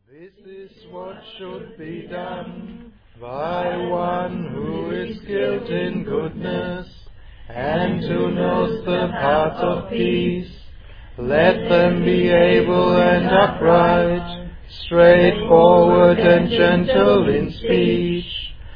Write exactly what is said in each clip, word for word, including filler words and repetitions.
This is what should be done by one who is skilled in goodness and who knows the path of peace. Let them be able and upright, straightforward and gentle in speech,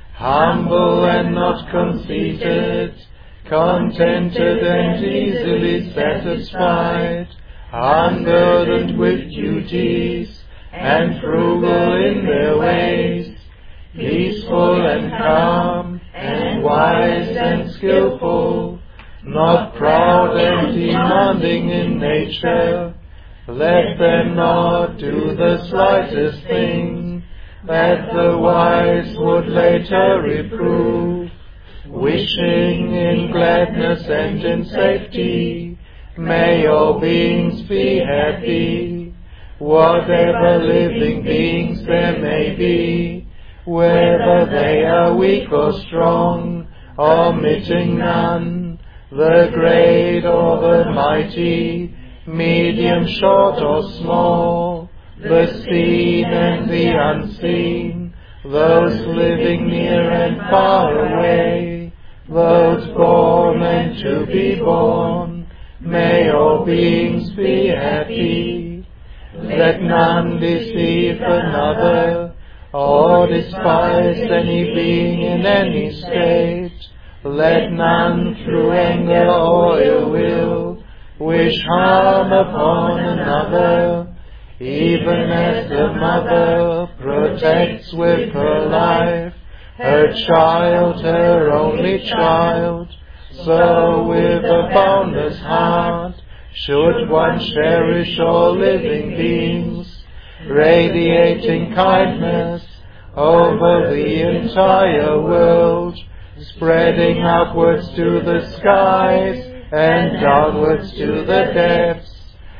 humble and not conceited, contented and easily satisfied, unburdened with duties, and frugal in their ways, peaceful and calm, and wise and skillful, not proud and demanding in nature. Let them not do the slightest thing that the wise would later reprove, wishing in gladness and in safety, may all beings be happy. Whatever living beings there may be, whether they are weak or strong, omitting none, the great or the mighty, medium, short or small, the seen and the unseen, those living near and far away, those born and to be born, may all beings be happy. Let none deceive another, or despise any being in any state. Let none through anger or ill will wish harm upon another, even as the mother protects with her life her child, her only child, so with a boundless heart should one cherish all living beings, radiating kindness over the entire world, spreading upwards to the skies and downwards to the depths,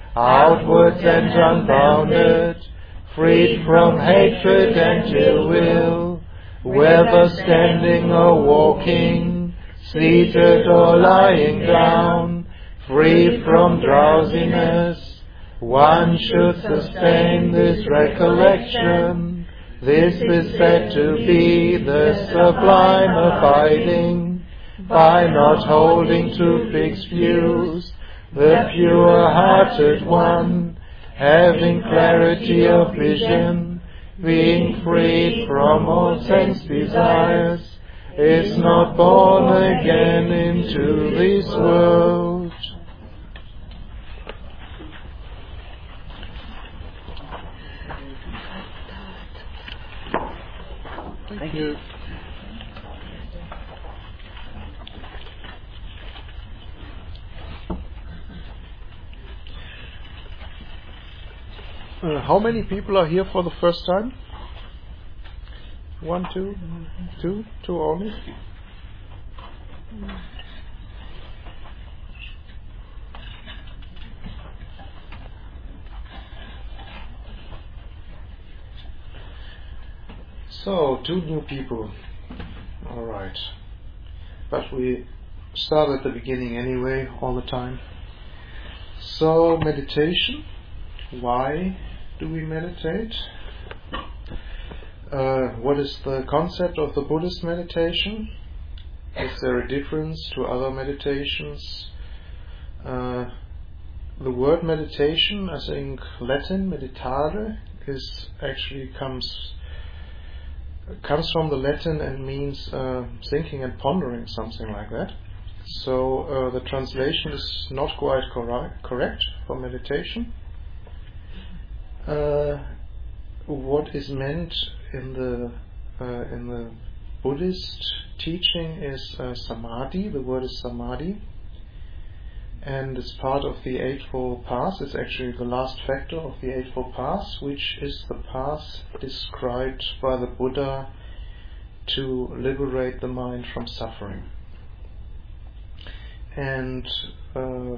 outwards and unbounded, freed from hatred and ill will, whether standing or walking, seated or lying down, free from drowsiness. One should sustain this recollection. This is said to be the sublime abiding, by not holding to fixed views, the pure-hearted one, having clarity of vision, being freed from all sense desires, is not born again into this world. Thank you. Uh, how many people are here for the first time? One, two, two, two only. So, two new people. All right. But we start at the beginning anyway, all the time. So, meditation. Why do we meditate? Uh, what is the concept of the Buddhist meditation? Is there a difference to other meditations? Uh, the word meditation, I think Latin, meditare, is actually comes comes from the Latin and means uh, thinking and pondering, something like that. So uh, the translation is not quite cor- correct for meditation. Uh, what is meant in the uh, in the Buddhist teaching is uh, samadhi. The word is samadhi, and it's part of the Eightfold Path. It's actually the last factor of the Eightfold Path, which is the path described by the Buddha to liberate the mind from suffering. And uh,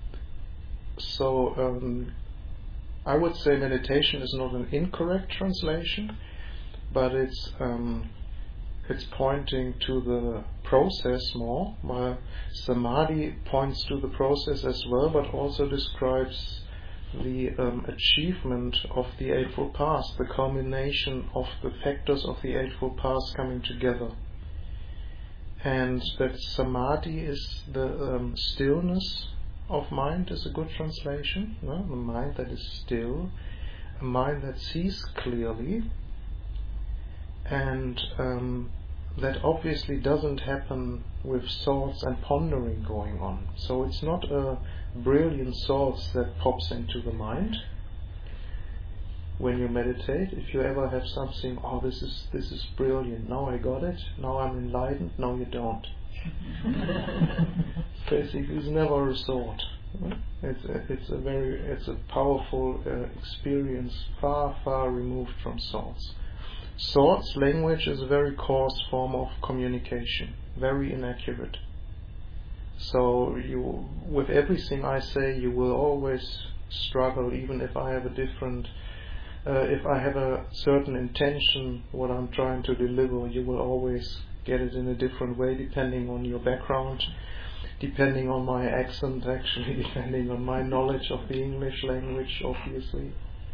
so um, I would say meditation is not an incorrect translation, but it's um, it's pointing to the process more. While samadhi points to the process as well, but also describes the um, achievement of the Eightfold Path, the culmination of the factors of the Eightfold Path coming together. And that samadhi is the um, stillness of mind, is a good translation. No? The mind that is still, a mind that sees clearly, and um, that obviously doesn't happen with thoughts and pondering going on. So it's not a brilliant thoughts that pops into the mind when you meditate. If you ever have something, oh, this is this is brilliant, now I got it, now I'm enlightened, no you don't. Basically, it's never a thought. It's a, it's a very it's a powerful uh, experience, far far removed from thoughts. Thoughts, language is a very coarse form of communication, very inaccurate. So you, with everything I say, you will always struggle, even if I have a different, uh, if I have a certain intention, what I'm trying to deliver, you will always get it in a different way, depending on your background, depending on my accent, actually, depending on my knowledge of the English language, obviously.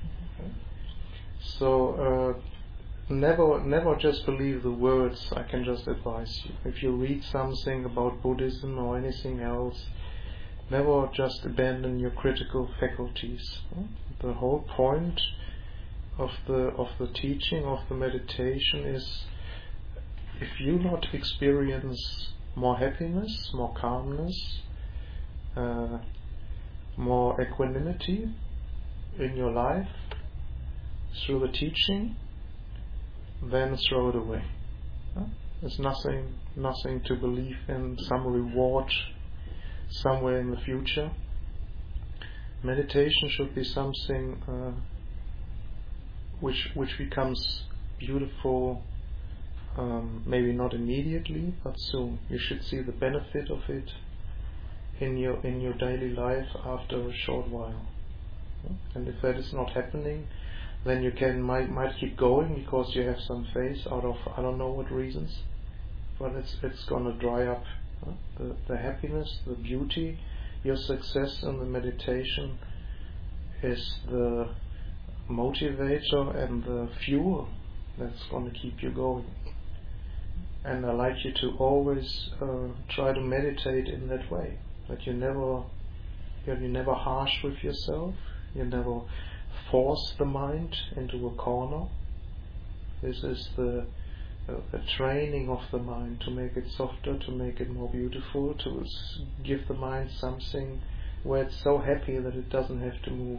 So, uh, Never, never just believe the words. I can just advise you. If you read something about Buddhism or anything else, never just abandon your critical faculties. The whole point of the of the teaching of the meditation is, if you not experience more happiness, more calmness, uh, more equanimity in your life through the teaching, then throw it away. There's nothing, nothing to believe in some reward somewhere in the future. Meditation should be something uh, which which becomes beautiful, um, maybe not immediately, but soon. You should see the benefit of it in your in your daily life after a short while. And if that is not happening, then you can might might keep going because you have some faith out of I don't know what reasons, but it's it's gonna dry up. Huh? The the happiness, the beauty, your success in the meditation is the motivator and the fuel that's gonna keep you going. And I like you to always uh, try to meditate in that way. That you never you're never harsh with yourself. You never force the mind into a corner. This is the uh, the training of the mind to make it softer, to make it more beautiful, to s- give the mind something where it's so happy that it doesn't have to move.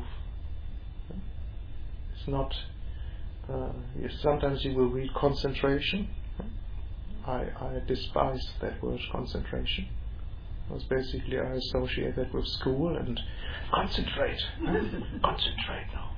It's not. Uh, you, sometimes you will read concentration. I I despise that word concentration. Because basically I associate that with school and concentrate, concentrate now.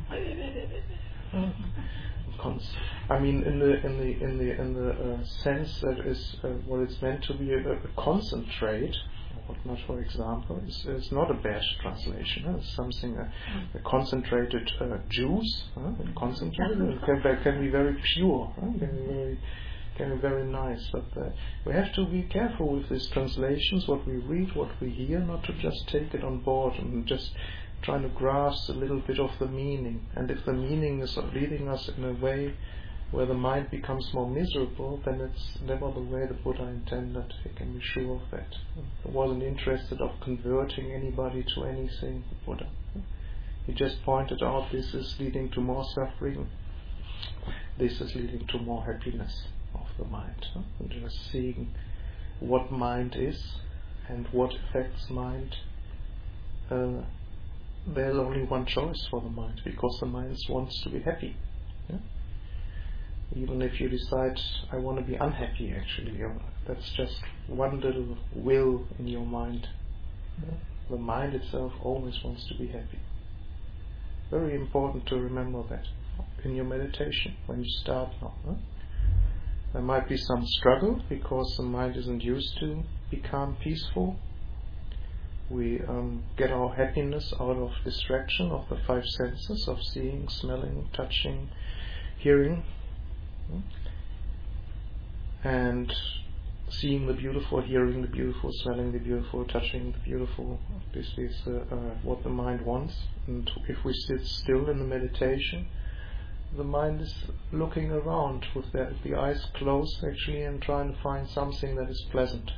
I mean, in the in the in the in the uh, sense that is uh, what it's meant to be, a, a concentrate. What not, for example, is, is not a bad translation. Huh? It's something uh, a concentrated uh, juice, huh? Concentrated. It can, that can be very pure. Huh? Can be very Can be very nice, but uh, we have to be careful with these translations, what we read, what we hear, not to just take it on board and just trying to grasp a little bit of the meaning. And if the meaning is leading us in a way where the mind becomes more miserable, then it's never the way the Buddha intended. You can be sure of that. He wasn't interested of converting anybody to anything, Buddha. He just pointed out this is leading to more suffering, this is leading to more happiness of the mind. Huh? And just seeing what mind is and what affects mind. Uh, there's only one choice for the mind, because the mind wants to be happy. Yeah? Even if you decide, I want to be unhappy, actually, you know, that's just one little will in your mind. Yeah? The mind itself always wants to be happy. Very important to remember that in your meditation when you start now. Huh? There might be some struggle because the mind isn't used to become peaceful. We um, get our happiness out of distraction of the five senses of seeing, smelling, touching, hearing. And seeing the beautiful, hearing the beautiful, smelling the beautiful, touching the beautiful. This is uh, uh, what the mind wants. And if we sit still in the meditation, the mind is looking around with the, the eyes closed actually and trying to find something that is pleasant.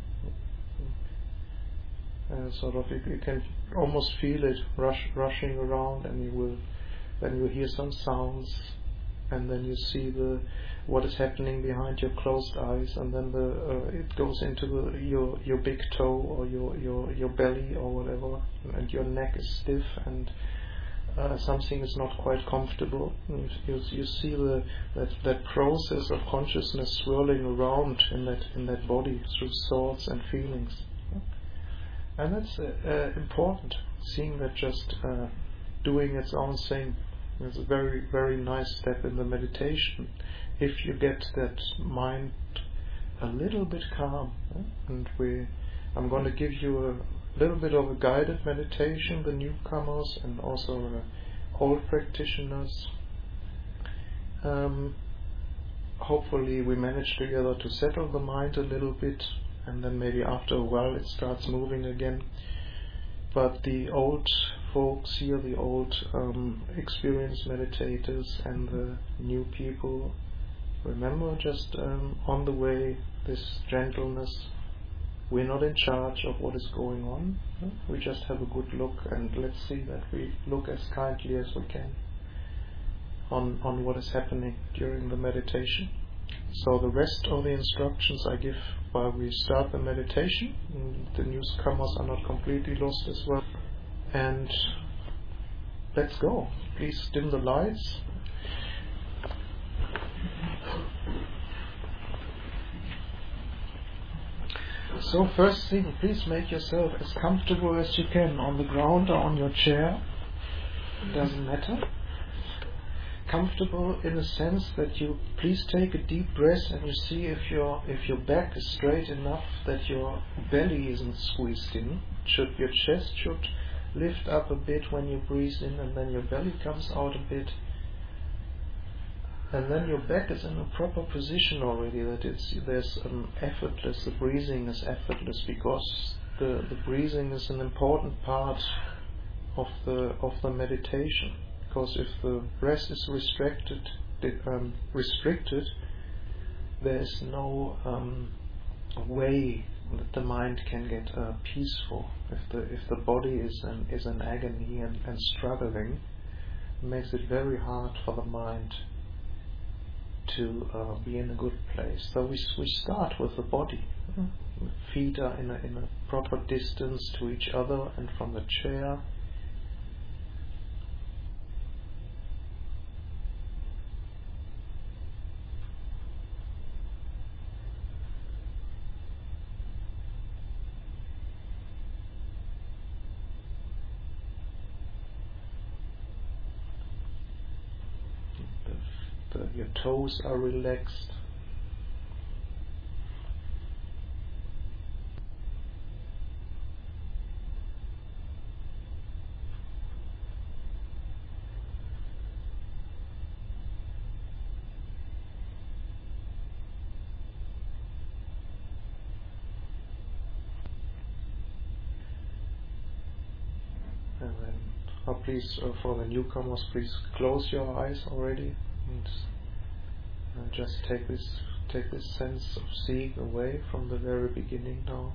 Uh, sort of, you, you can almost feel it rush, rushing around, and you will, then you hear some sounds, and then you see the what is happening behind your closed eyes, and then the uh, it goes into the, your your big toe or your your your belly or whatever, and your neck is stiff, and uh, something is not quite comfortable. And you you see the that that process of consciousness swirling around in that in that body through thoughts and feelings. And that's uh, uh, important, seeing that just uh, doing its own thing is a very, very nice step in the meditation. If you get that mind a little bit calm, eh? and we, I'm going to give you a little bit of a guided meditation, the newcomers and also the old practitioners. Um, hopefully we manage together to settle the mind a little bit, and then maybe after a while it starts moving again. But the old folks here, the old um, experienced meditators and the new people, remember just um, on the way this gentleness. We're not in charge of what is going on. We just have a good look, and let's see that we look as kindly as we can on, on what is happening during the meditation. So the rest of the instructions I give while we start the meditation. The newcomers are not completely lost as well. And let's go. Please dim the lights. So first thing, please make yourself as comfortable as you can on the ground or on your chair. It doesn't matter. Comfortable in the sense that you please take a deep breath and you see if your if your back is straight enough that your belly isn't squeezed in. Should your chest should lift up a bit when you breathe in, and then your belly comes out a bit, and then your back is in a proper position already. That it's there's um, effortless. The breathing is effortless because the the breathing is an important part of the of the meditation. Because if the breath is restricted, um, restricted, there is no um, way that the mind can get uh, peaceful. If the if the body is an is in agony and, and struggling, it makes it very hard for the mind to uh, be in a good place. So we we start with the body. Mm-hmm. The feet are in a in a proper distance to each other and from the chair. The, your toes are relaxed. And then, oh, please, uh, for the newcomers, please close your eyes already. And And just take this take this sense of seeing away from the very beginning now.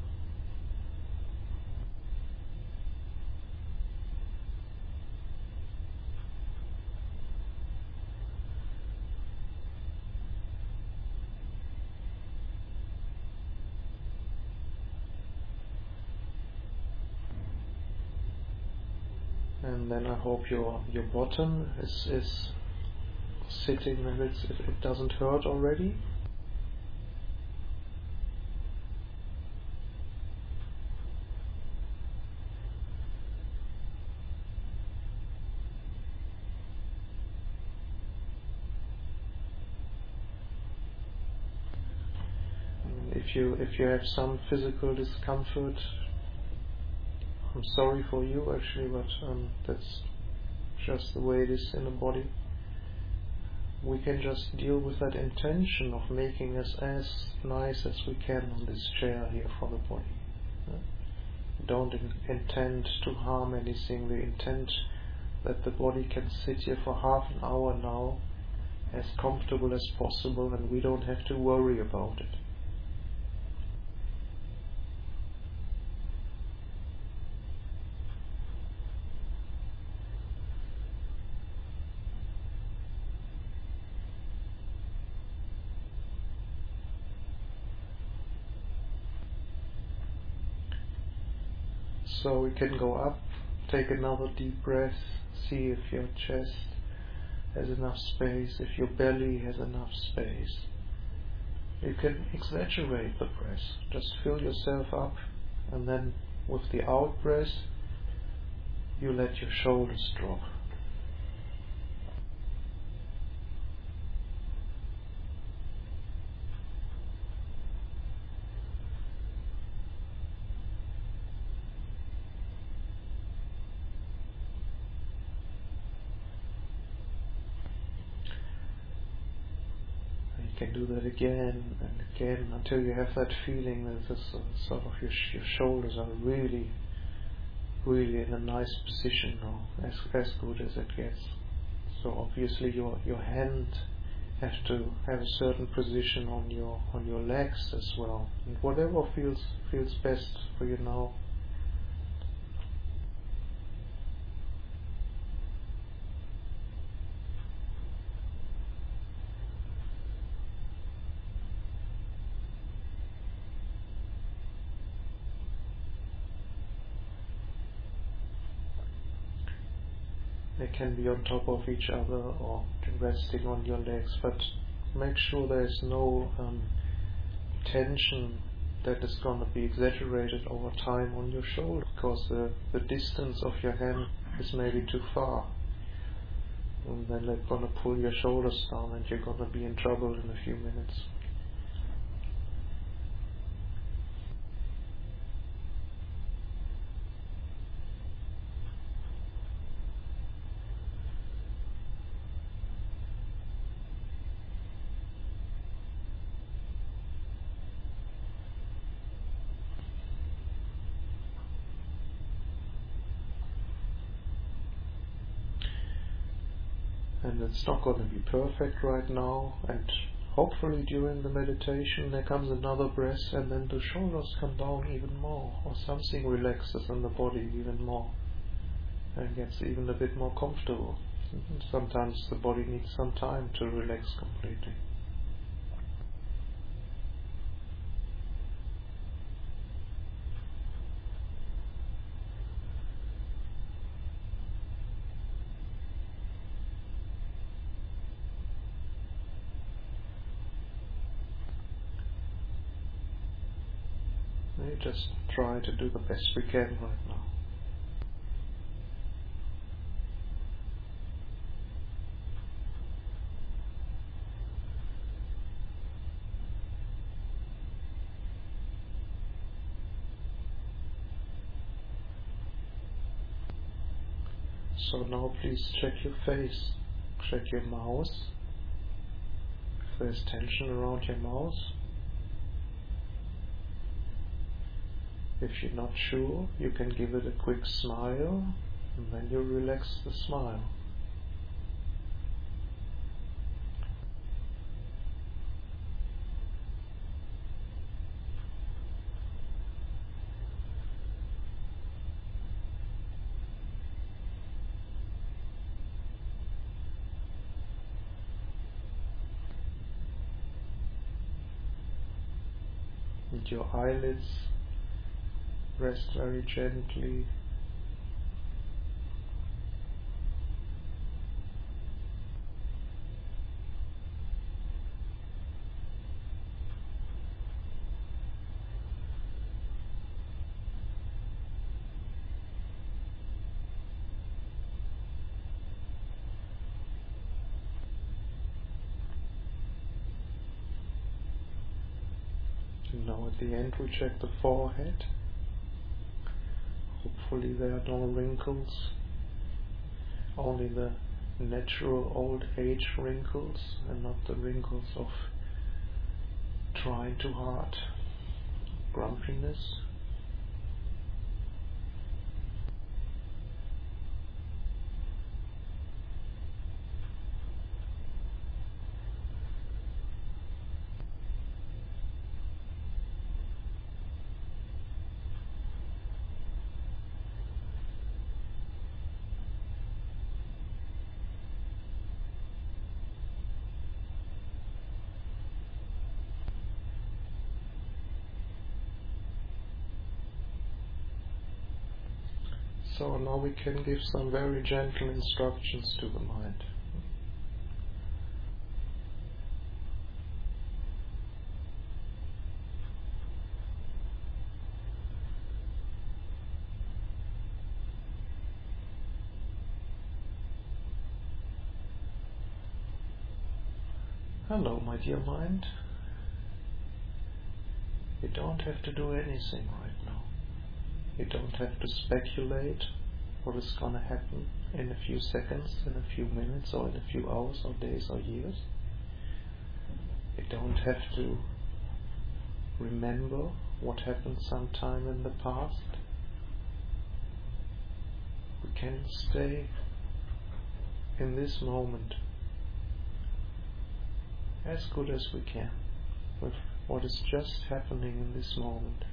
And then I hope your your bottom is is sitting and it's, it, it doesn't hurt already. And if you if you have some physical discomfort, I'm sorry for you actually, but um, that's just the way it is in the body. we can just deal with that intention of making us as nice as we can on this chair here for the body. Uh, don't in- intend to harm anything. We intend that the body can sit here for half an hour now as comfortable as possible, and we don't have to worry about it. So we can go up, take another deep breath, see if your chest has enough space, if your belly has enough space. You can exaggerate the breath, just fill yourself up, and then with the out breath you let your shoulders drop. You can do that again and again until you have that feeling that this uh, sort of your, sh- your shoulders are really, really in a nice position now, as as good as it gets. So obviously your your hand has to have a certain position on your on your legs as well, and whatever feels feels best for you now. They can be on top of each other or resting on your legs, but make sure there is no um, tension that is going to be exaggerated over time on your shoulder, because the, the distance of your hand is maybe too far. And then they're going to pull your shoulders down and you're going to be in trouble in a few minutes. And it's not going to be perfect right now, and hopefully during the meditation there comes another breath and then the shoulders come down even more, or something relaxes in the body even more and gets even a bit more comfortable. Sometimes the body needs some time to relax completely. We just try to do the best we can right now. So now please check your face, check your mouth, if there's tension around your mouth. If you're not sure, you can give it a quick smile, and then you relax the smile. And your eyelids rest very gently. And now at the end we check the forehead. Hopefully there are no wrinkles, only the natural old age wrinkles and not the wrinkles of trying too hard, grumpiness. So now we can give some very gentle instructions to the mind. Hello, my dear mind. You don't have to do anything right now. You don't have to speculate what is going to happen in a few seconds, in a few minutes, or in a few hours, or days, or years. You don't have to remember what happened sometime in the past. We can stay in this moment as good as we can with what is just happening in this moment.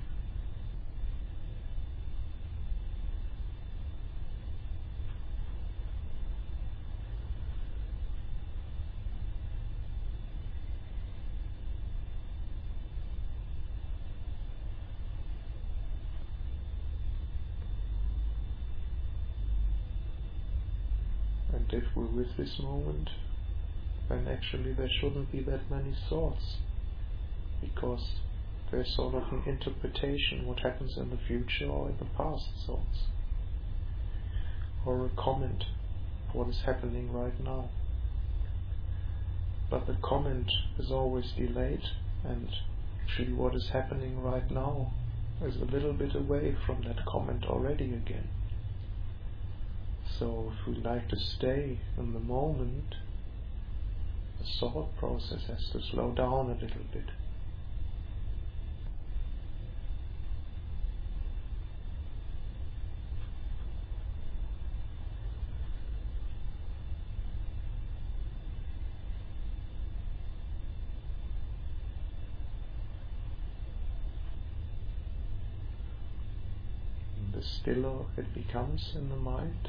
And if we're with this moment, then actually there shouldn't be that many thoughts, because there's sort of an interpretation what happens in the future or in the past thoughts, or a comment of what is happening right now. But the comment is always delayed, and actually what is happening right now is a little bit away from that comment already again. So if we like to stay in the moment, the thought process has to slow down a little bit. And the stiller it becomes in the mind,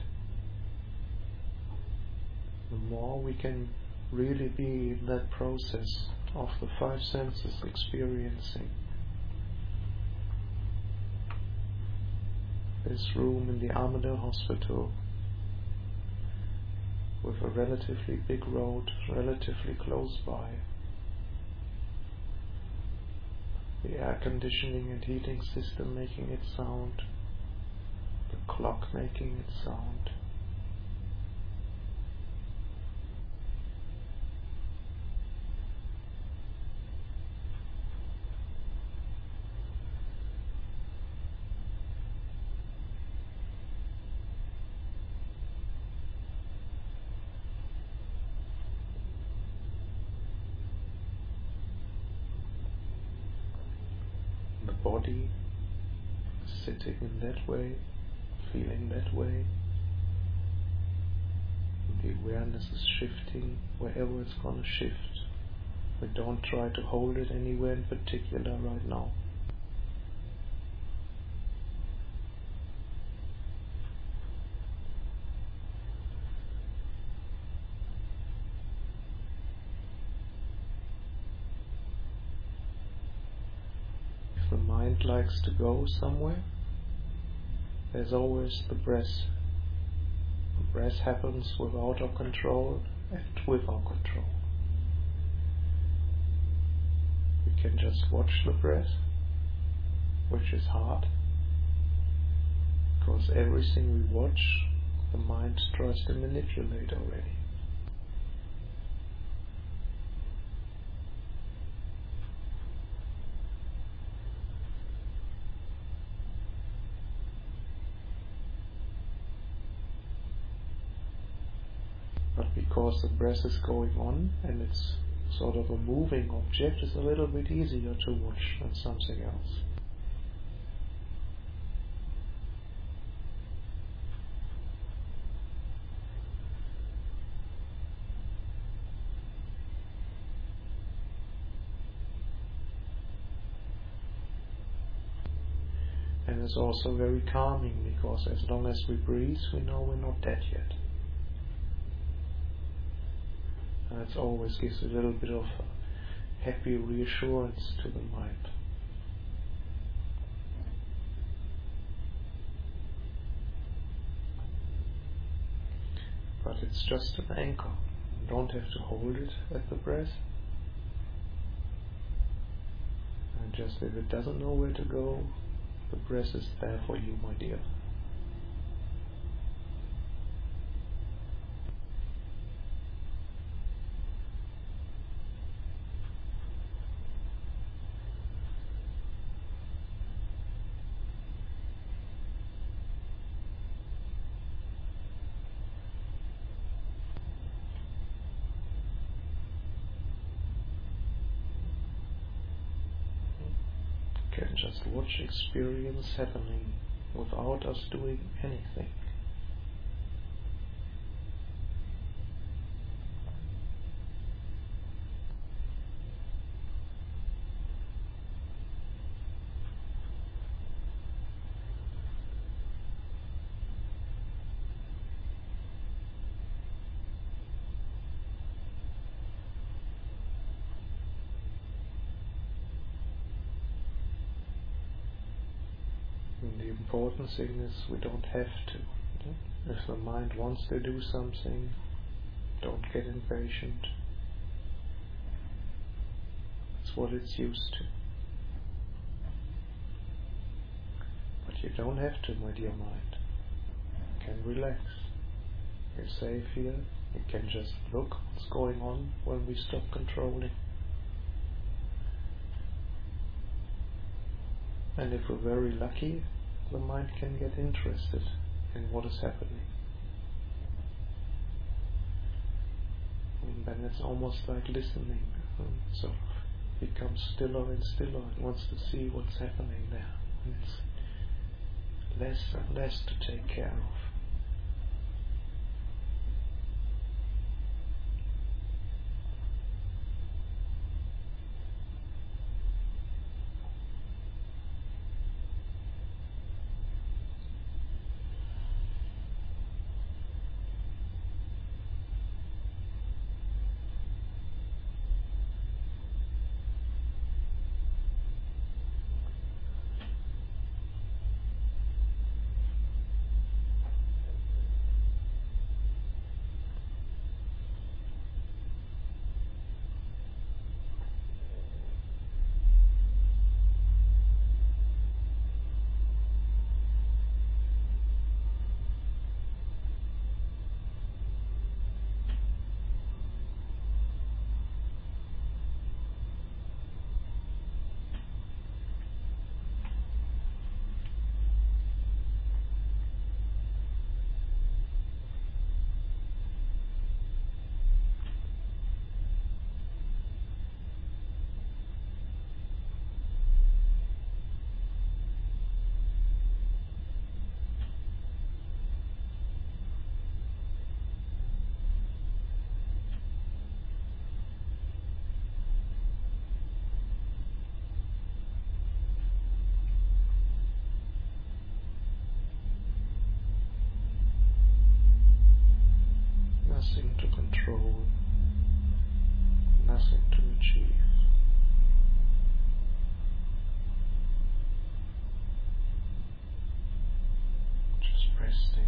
the more we can really be in that process of the five senses experiencing. This room in the Armadale Hospital with a relatively big road relatively close by, the air conditioning and heating system making it sound, the clock making it sound. The body sitting in that way, feeling that way, and the awareness is shifting wherever it's going to shift. We don't try to hold it anywhere in particular right now. If the mind likes to go somewhere, there's always the breath. The breath happens without our control and with our control. We can just watch the breath, which is hard, because everything we watch, the mind tries to manipulate already. But because the breath is going on and it's sort of a moving object, it's a little bit easier to watch than something else. And it's also very calming, because as long as we breathe, we know we're not dead yet. And it always gives a little bit of happy reassurance to the mind. But it's just an anchor. You don't have to hold it at the breath. And just if it doesn't know where to go, the breath is there for you, my dear. Can just watch experience happening without us doing anything. And the important thing is we don't have to. If the mind wants to do something, don't get impatient. It's what it's used to. But you don't have to, my dear mind. You can relax. You're safe here. You can just look what's going on when we stop controlling. And if we're very lucky, the mind can get interested in what is happening. And then it's almost like listening. Um, so it becomes stiller and stiller and wants to see what's happening there. And it's less and less to take care of. Nothing to control, nothing to achieve. Just resting.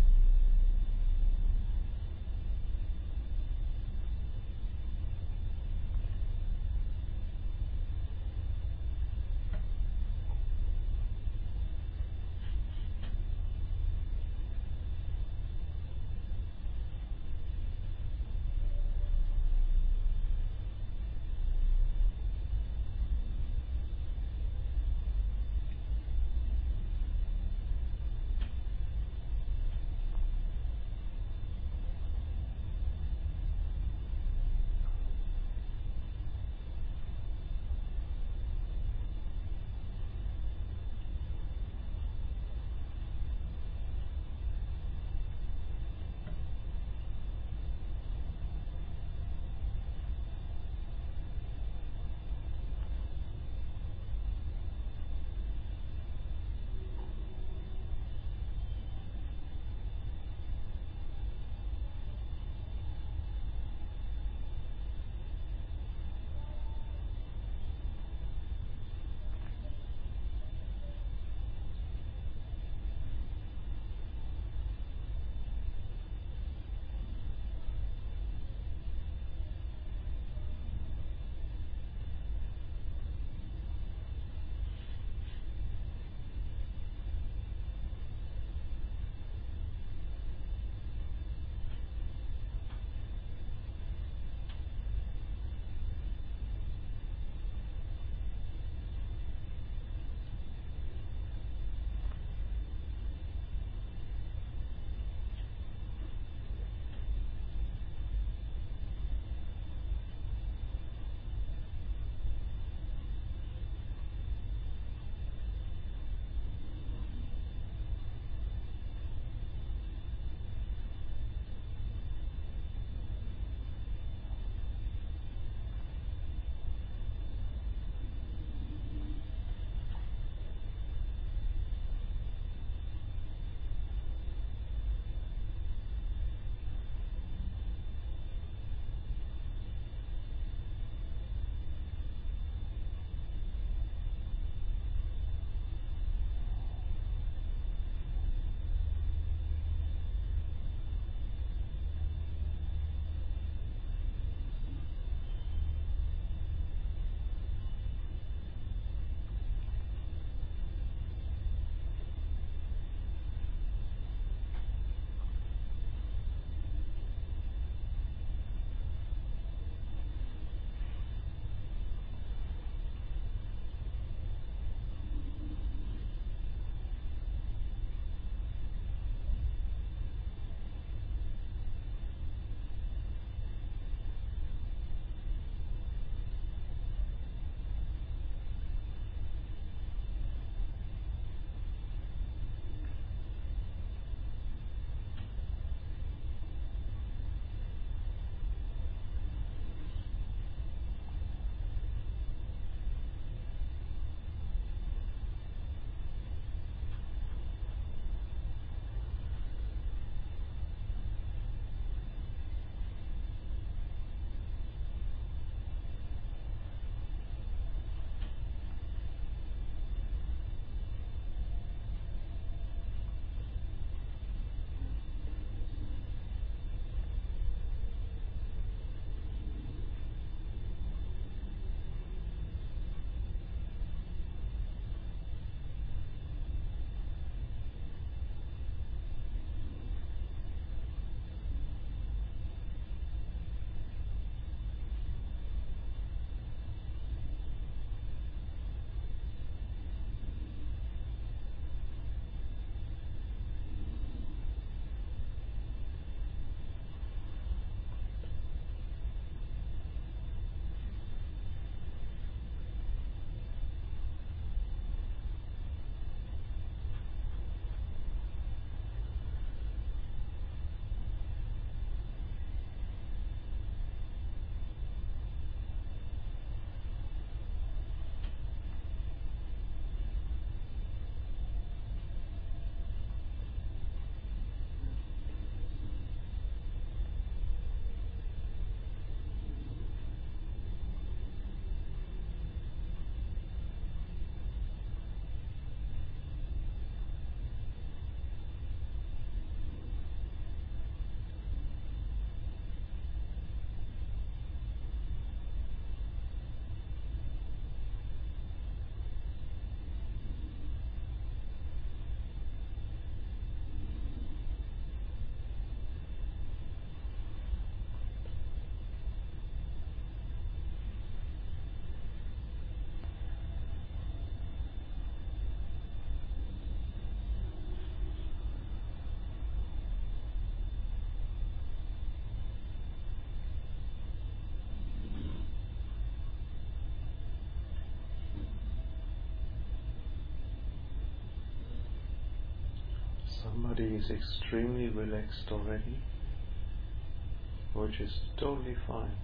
somebody is extremely relaxed already, which is totally fine.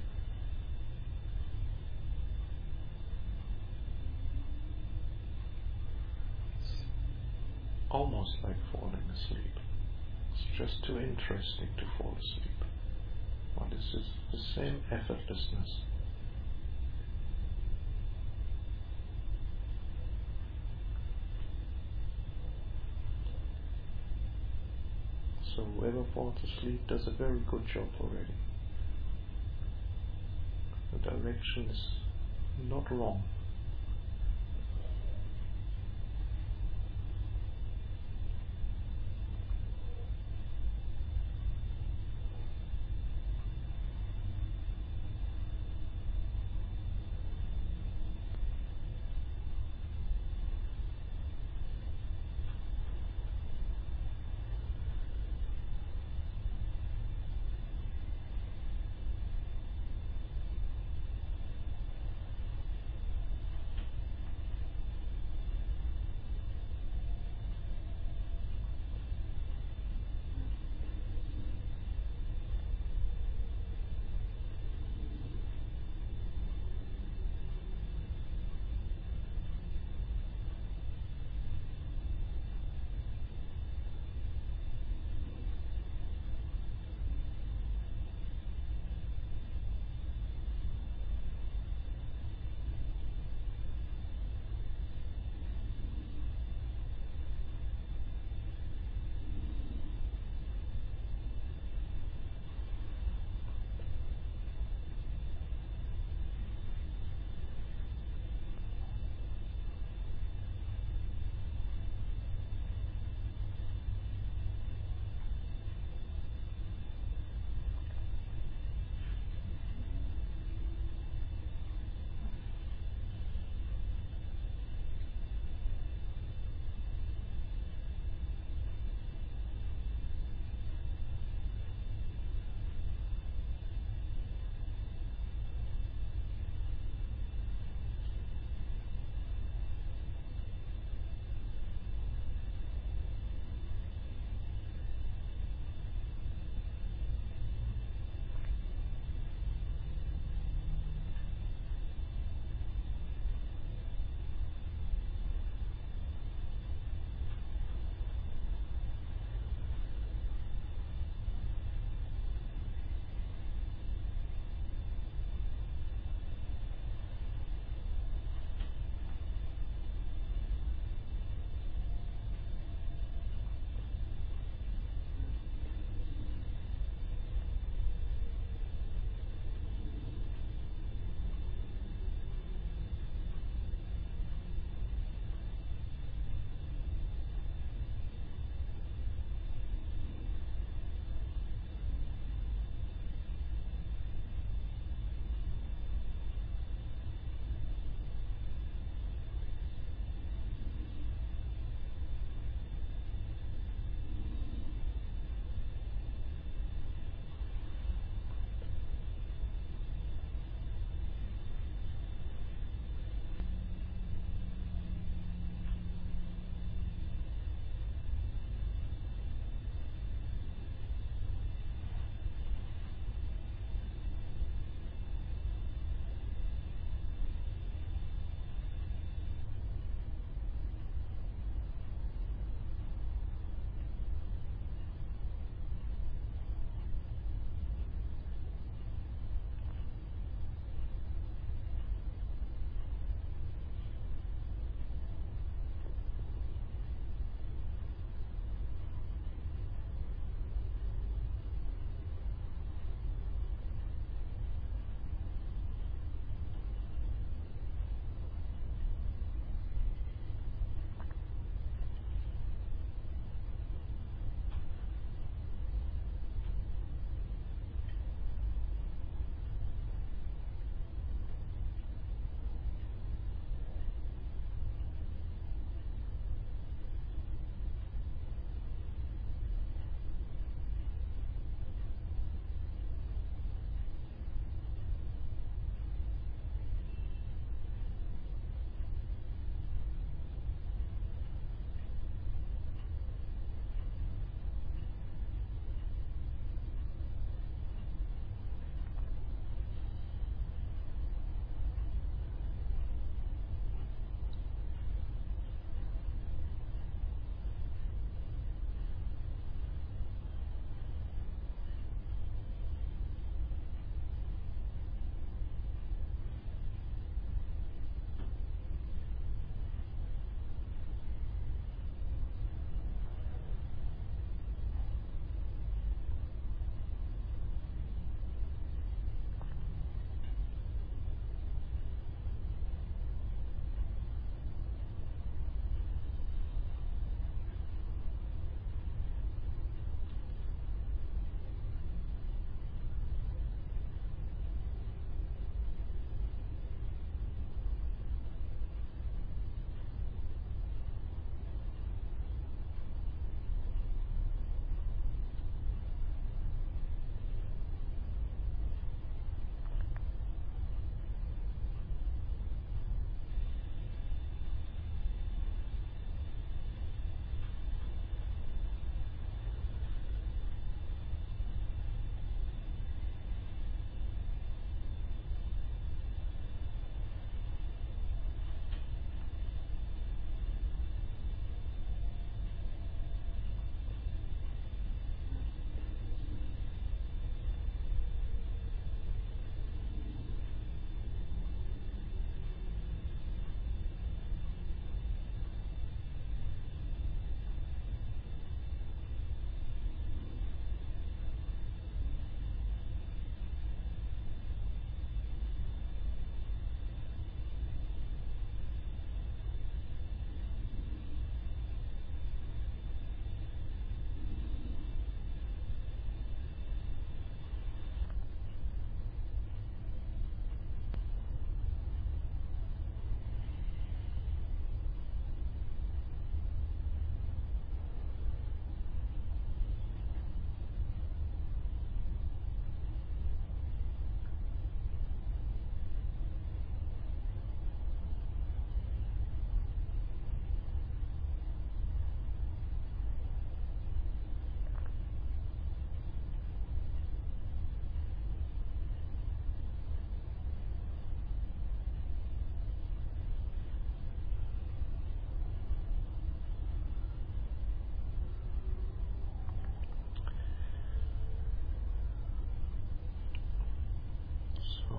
It's almost like falling asleep. It's just too interesting to fall asleep. But this is the same effortlessness. So whoever falls asleep does a very good job already. The direction is not wrong.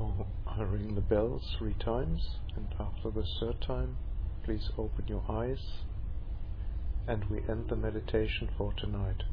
So I'll ring the bell three times, and after the third time, please open your eyes, and we end the meditation for tonight.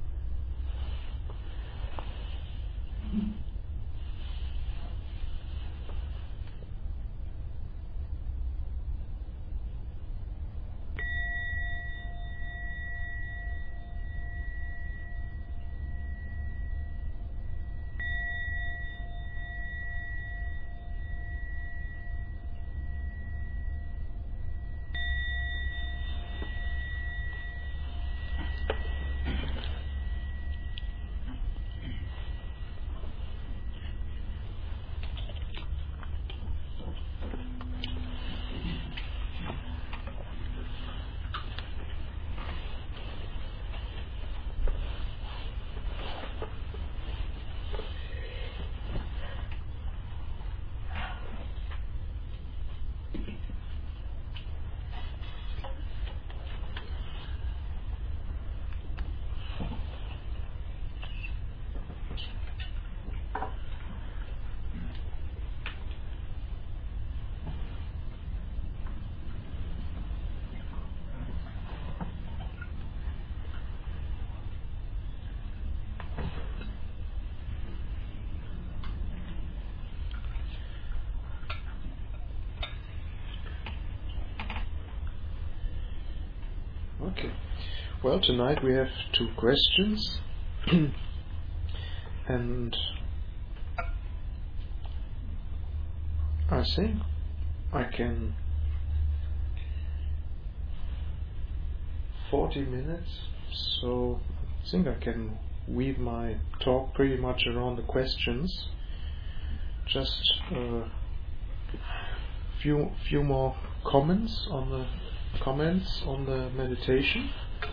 Okay. Well, tonight we have two questions, and I think I can forty minutes, so I think I can weave my talk pretty much around the questions. Just a few few more comments on the comments on the meditation.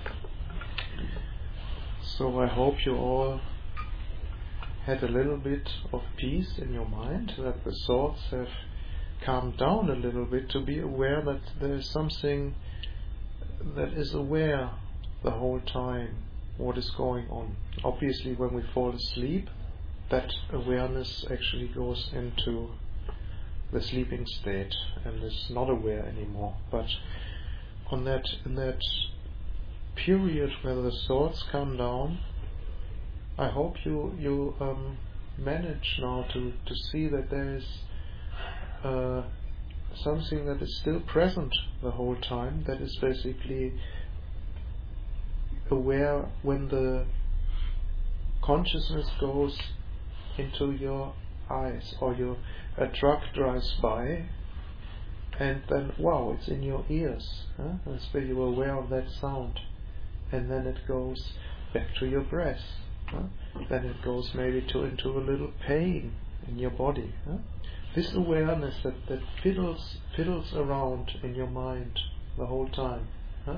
So I hope you all had a little bit of peace in your mind, that the thoughts have calmed down a little bit, to be aware that there is something that is aware the whole time what is going on. Obviously, when we fall asleep, that awareness actually goes into the sleeping state and is not aware anymore. But on that, in that period where the thoughts come down, I hope you you um, manage now to, to see that there is uh, something that is still present the whole time, that is basically aware when the consciousness goes into your eyes, or your a truck drives by, and then wow, it's in your ears. Huh? That's where you're aware of that sound, and then it goes back to your breath. Huh? Then it goes maybe to into a little pain in your body. Huh? This awareness that, that fiddles fiddles around in your mind the whole time. Huh?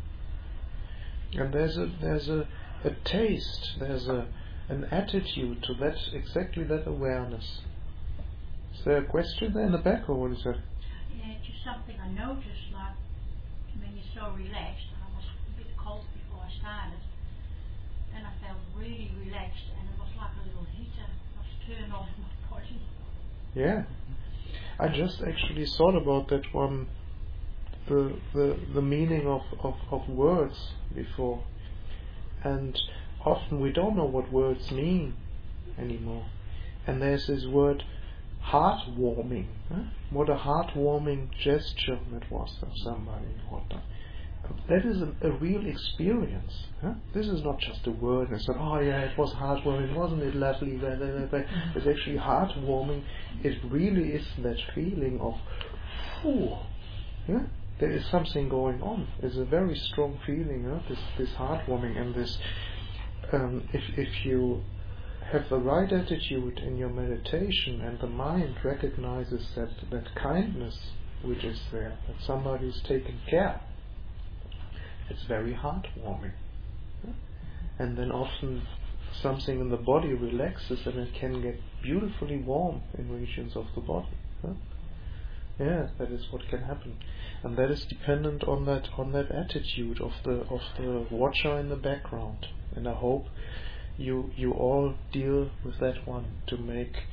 And there's a there's a, a taste, there's a an attitude to that, exactly that awareness. Is there a question there in the back, or what is that? Yeah, just something I noticed, like when you're so relaxed, and I was a bit cold before I started, then I felt really relaxed, and it was like a little heater was turned on my body. Yeah, I just actually thought about that one, the the, the meaning of, of, of words before, and often we don't know what words mean anymore. And there's this word heartwarming. Huh? What a heartwarming gesture that was of somebody. That is a, a real experience. Huh? This is not just a word and said, oh yeah, it was heartwarming, wasn't it lovely? It's actually heartwarming. It really is that feeling of, ooh, yeah? There is something going on. It's a very strong feeling, huh? this this heartwarming, and this. Um, if if you have the right attitude in your meditation, and the mind recognizes that that kindness which is there, that somebody is taking care, it's very heartwarming. Yeah? And then often something in the body relaxes, and it can get beautifully warm in regions of the body. Huh? Yeah, that is what can happen, and that is dependent on that on that attitude of the of the watcher in the background. And I hope you you all deal with that one, to make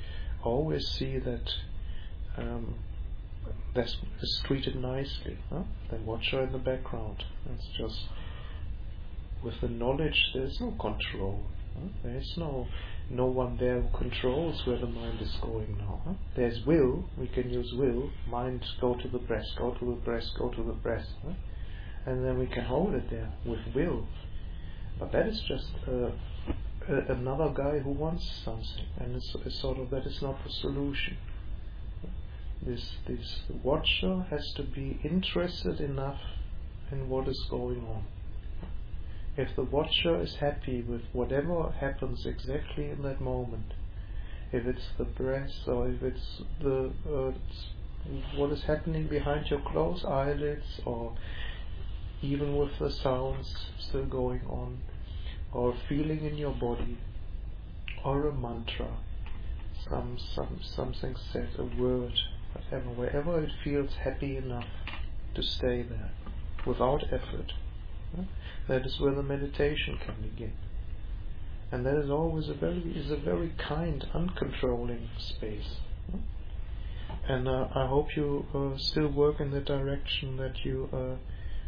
always see that um, that's is treated nicely. Huh? The watcher in the background. It's just with the knowledge. There's no control. Huh? There is no no one there who controls where the mind is going now. Huh? There's will. We can use will. Mind, go to the breast. Go to the breast. Go to the breast. Huh? And then we can hold it there with will. But that is just uh, a, another guy who wants something, and it's, it's sort of that is not the solution. This this watcher has to be interested enough in what is going on. If the watcher is happy with whatever happens exactly in that moment, if it's the breath or if it's the uh, it's what is happening behind your closed eyelids, or even with the sounds still going on, or a feeling in your body, or a mantra, some some something said, a word, whatever, wherever it feels happy enough to stay there without effort, yeah? That is where the meditation can begin. And that is always a very is a very kind, uncontrolling space. Yeah? And uh, I hope you uh, still work in the direction that you uh,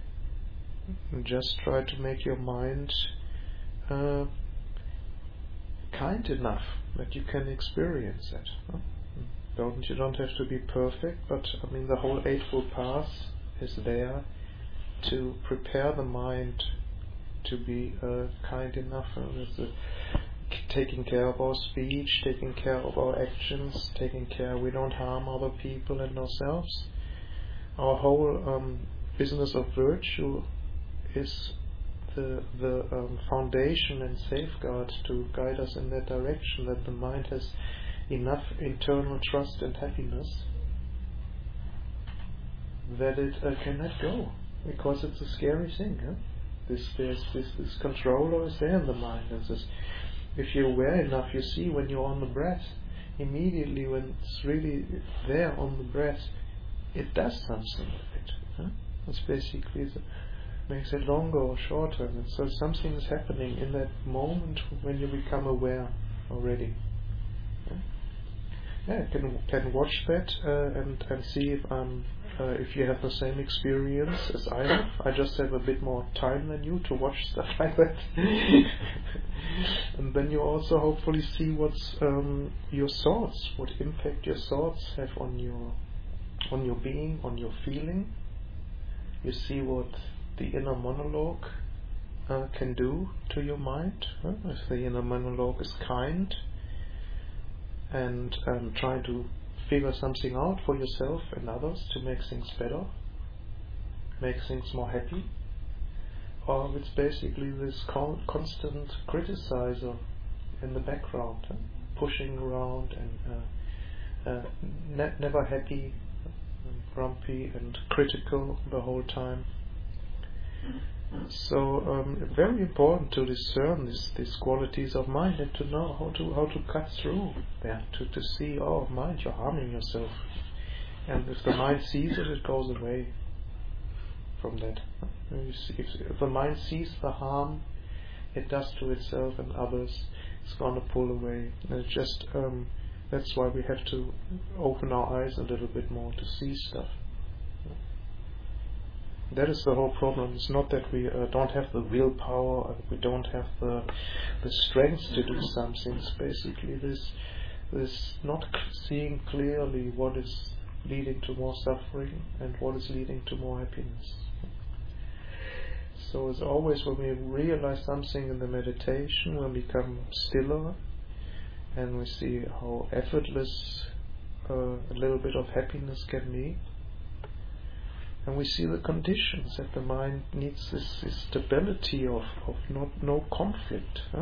just try to make your mind uh, kind enough that you can experience it. Huh? Don't you don't have to be perfect, but I mean the whole Eightfold Path is there to prepare the mind to be uh, kind enough, uh, with the, taking care of our speech, taking care of our actions, taking care we don't harm other people and ourselves. Our whole um, business of virtue is the the um, foundation and safeguard to guide us in that direction, that the mind has enough internal trust and happiness that it uh, can let go, because it's a scary thing. Huh? This there's this this controller is there in the mind. There's this, if you're aware enough, you see when you're on the breath, immediately when it's really there on the breath, it does something with it. Huh? It's basically the, makes it longer or shorter, and so something is happening in that moment when you become aware already. Yeah, yeah you can can watch that uh, and and see if um uh, if you have the same experience as I have. I just have a bit more time than you to watch stuff like that, and then you also hopefully see what's um, your thoughts, what impact your thoughts have on your on your being, on your feeling. You see what the inner monologue uh, can do to your mind. Huh? If the inner monologue is kind and um, trying to figure something out for yourself and others to make things better, make things more happy, or it's basically this con- constant criticizer in the background, huh? Pushing around and uh, uh, ne- never happy, and grumpy and critical the whole time. So um, very important to discern this, these qualities of mind and to know how to how to cut through there, to, to see, oh mind, you're harming yourself, and if the mind sees it, it goes away from that. You see, if, if the mind sees the harm it does to itself and others, it's going to pull away. And it's just um, that's why we have to open our eyes a little bit more to see stuff. That is the whole problem. It's not that we uh, don't have the willpower, we don't have the the strength to do something. It's basically this this not seeing clearly what is leading to more suffering and what is leading to more happiness. So it's always when we realize something in the meditation, when we become stiller and we see how effortless uh, a little bit of happiness can be. And we see the conditions that the mind needs this, this stability of, of not no conflict. Huh?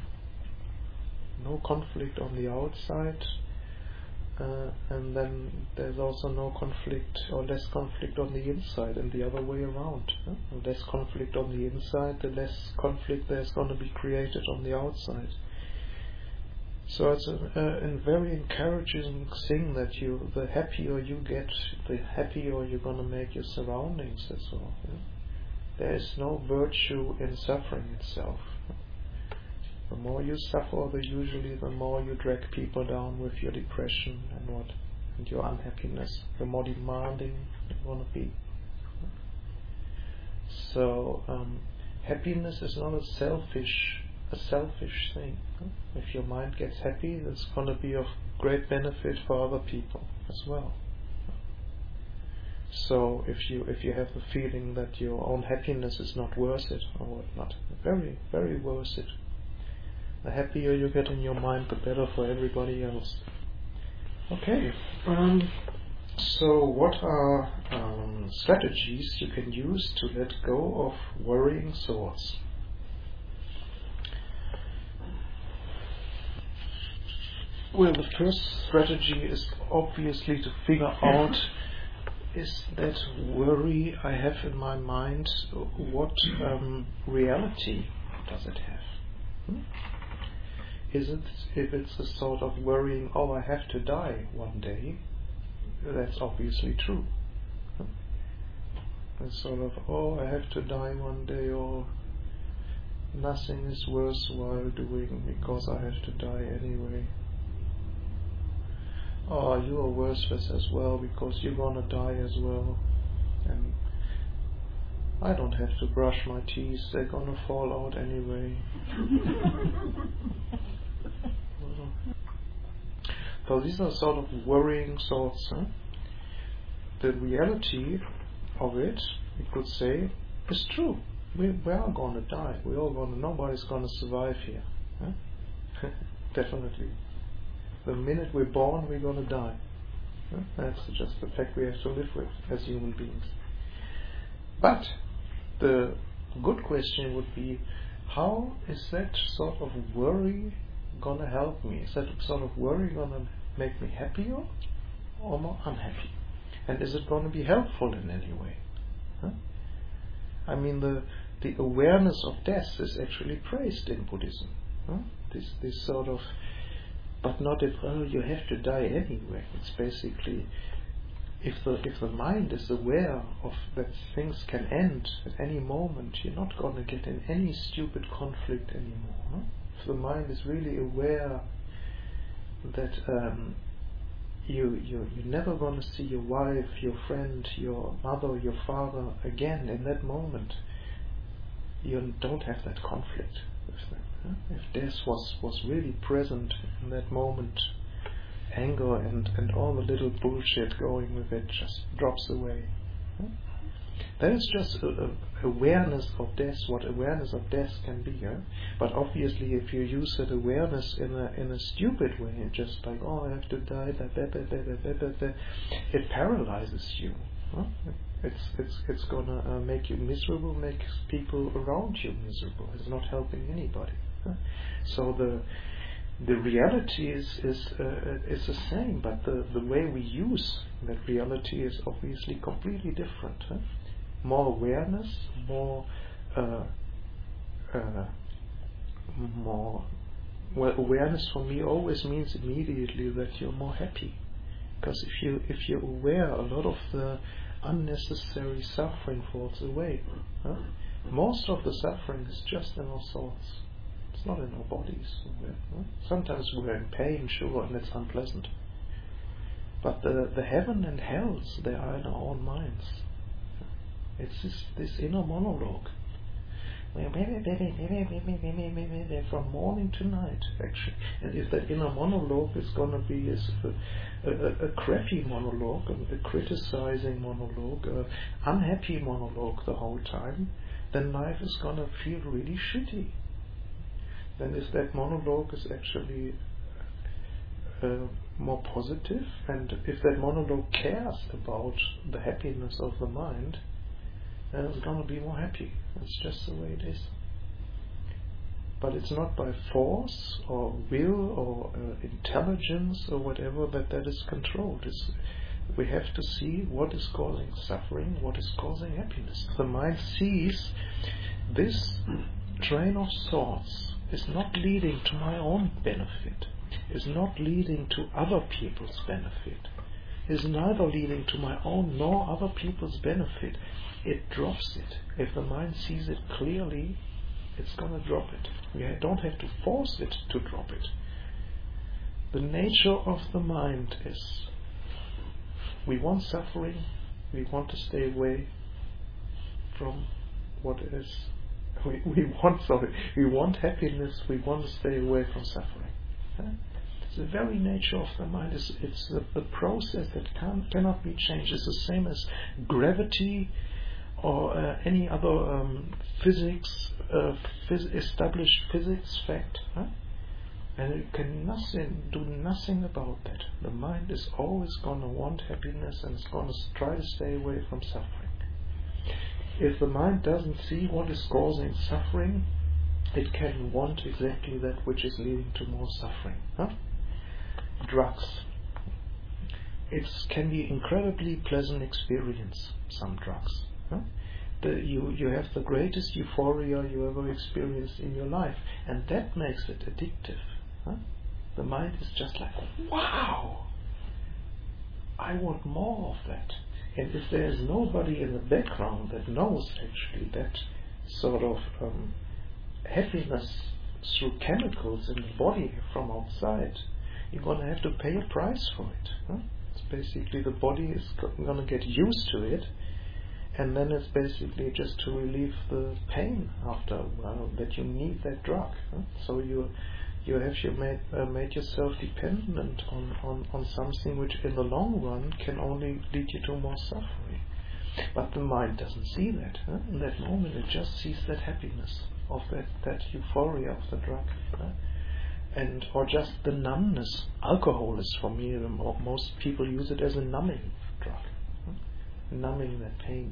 No conflict on the outside, uh, and then there's also no conflict or less conflict on the inside, and the other way around. Huh? The less conflict on the inside, the less conflict there's going to be created on the outside. So it's a, a, a very encouraging thing that you, the happier you get, the happier you're going to make your surroundings as well. Yeah? There is no virtue in suffering itself. The more you suffer, the usually the more you drag people down with your depression and what and your unhappiness. The more demanding you want to be. So um, happiness is not a selfish a selfish thing. If your mind gets happy, it's going to be of great benefit for other people as well. So if you if you have the feeling that your own happiness is not worth it or whatnot, very very worth it. The happier you get in your mind, the better for everybody else. Okay. Um, so what are um, strategies you can use to let go of worrying thoughts? Well, the first strategy is obviously to figure out, is that worry I have in my mind, what um, reality does it have? Hmm? Is it, if it's a sort of worrying, oh, I have to die one day, that's obviously true. It's sort of, oh, I have to die one day, or nothing is worthwhile doing because I have to die anyway. Oh, you are worthless as well because you're gonna die as well. And I don't have to brush my teeth, they're gonna fall out anyway. So these are sort of worrying thoughts. Huh? The reality of it, we could say, is true. We, we are gonna die. We all gonna. Nobody's gonna survive here. Huh? Definitely. The minute we're born, we're going to die. That's just the fact we have to live with as human beings. But the good question would be, how is that sort of worry going to help me? Is that sort of worry going to make me happier or more unhappy? And is it going to be helpful in any way? Huh? I mean, the the awareness of death is actually praised in Buddhism. Huh? This this sort of But not if, oh, you have to die anyway. It's basically, if the if the mind is aware of that things can end at any moment, you're not going to get in any stupid conflict anymore. Huh? If the mind is really aware that um, you, you, you're never going to see your wife, your friend, your mother, your father again in that moment, you don't have that conflict with them. If death was, was really present in that moment, anger and, and all the little bullshit going with it just drops away. That is just a, a awareness of death, what awareness of death can be. Huh? But obviously if you use that awareness in a in a stupid way, just like, oh, I have to die, da, da, da, da, da, da, da, it paralyzes you. Huh? It's it's it's gonna uh, make you miserable, makes people around you miserable. It's not helping anybody. Huh? So the the reality is is uh, is the same, but the, the way we use that reality is obviously completely different. Huh? More awareness, more uh, uh, more well, awareness for me always means immediately that you're more happy, because if you if you're aware, a lot of the unnecessary suffering falls away. Huh? Most of the suffering is just in our thoughts. It's not in our bodies. Huh? Sometimes we're in pain, sure, and it's unpleasant. But the, the heaven and hells, they are in our own minds. It's this, this inner monologue. From morning to night, actually. And if that inner monologue is going to be a, a, a crappy monologue, a, a criticizing monologue, an unhappy monologue the whole time, then life is going to feel really shitty. Then if that monologue is actually uh, more positive, and if that monologue cares about the happiness of the mind, then it's going to be more happy. It's just the way it is. But it's not by force or will or uh, intelligence or whatever that that is controlled. It's, we have to see what is causing suffering, what is causing happiness. The mind sees this train of thoughts is not leading to my own benefit, is not leading to other people's benefit, is neither leading to my own nor other people's benefit. It drops it. If the mind sees it clearly, it's going to drop it. We don't have to force it to drop it. The nature of the mind is we want suffering, we want to stay away from what is, we, we want sorry, we want happiness, we want to stay away from suffering. Huh? It's the very nature of the mind. It's, it's the, the process that can, cannot be changed. It's the same as gravity or uh, any other um, physics, uh, phys- established physics fact. Huh? And you can nothing, do nothing about that. The mind is always going to want happiness and it's going to try to stay away from suffering. If the mind doesn't see what is causing suffering, it can want exactly that which is leading to more suffering. Huh? Drugs. It can be incredibly pleasant experience, some drugs. Huh? The, you, you have the greatest euphoria you ever experienced in your life, and that makes it addictive. Huh? The mind is just like, wow, I want more of that. And if there is nobody in the background that knows actually that sort of um, happiness through chemicals in the body from outside, you're going to have to pay a price for it. Huh? It's basically the body is going to get used to it, and then it's basically just to relieve the pain after a while that you need that drug. Huh? So you you have you made uh, made yourself dependent on, on, on something which in the long run can only lead you to more suffering. But the mind doesn't see that. Huh? In that moment it just sees that happiness of that, that euphoria of the drug. Huh? And or just the numbness. Alcohol is, for me, most people use it as a numbing drug, huh? Numbing that pain.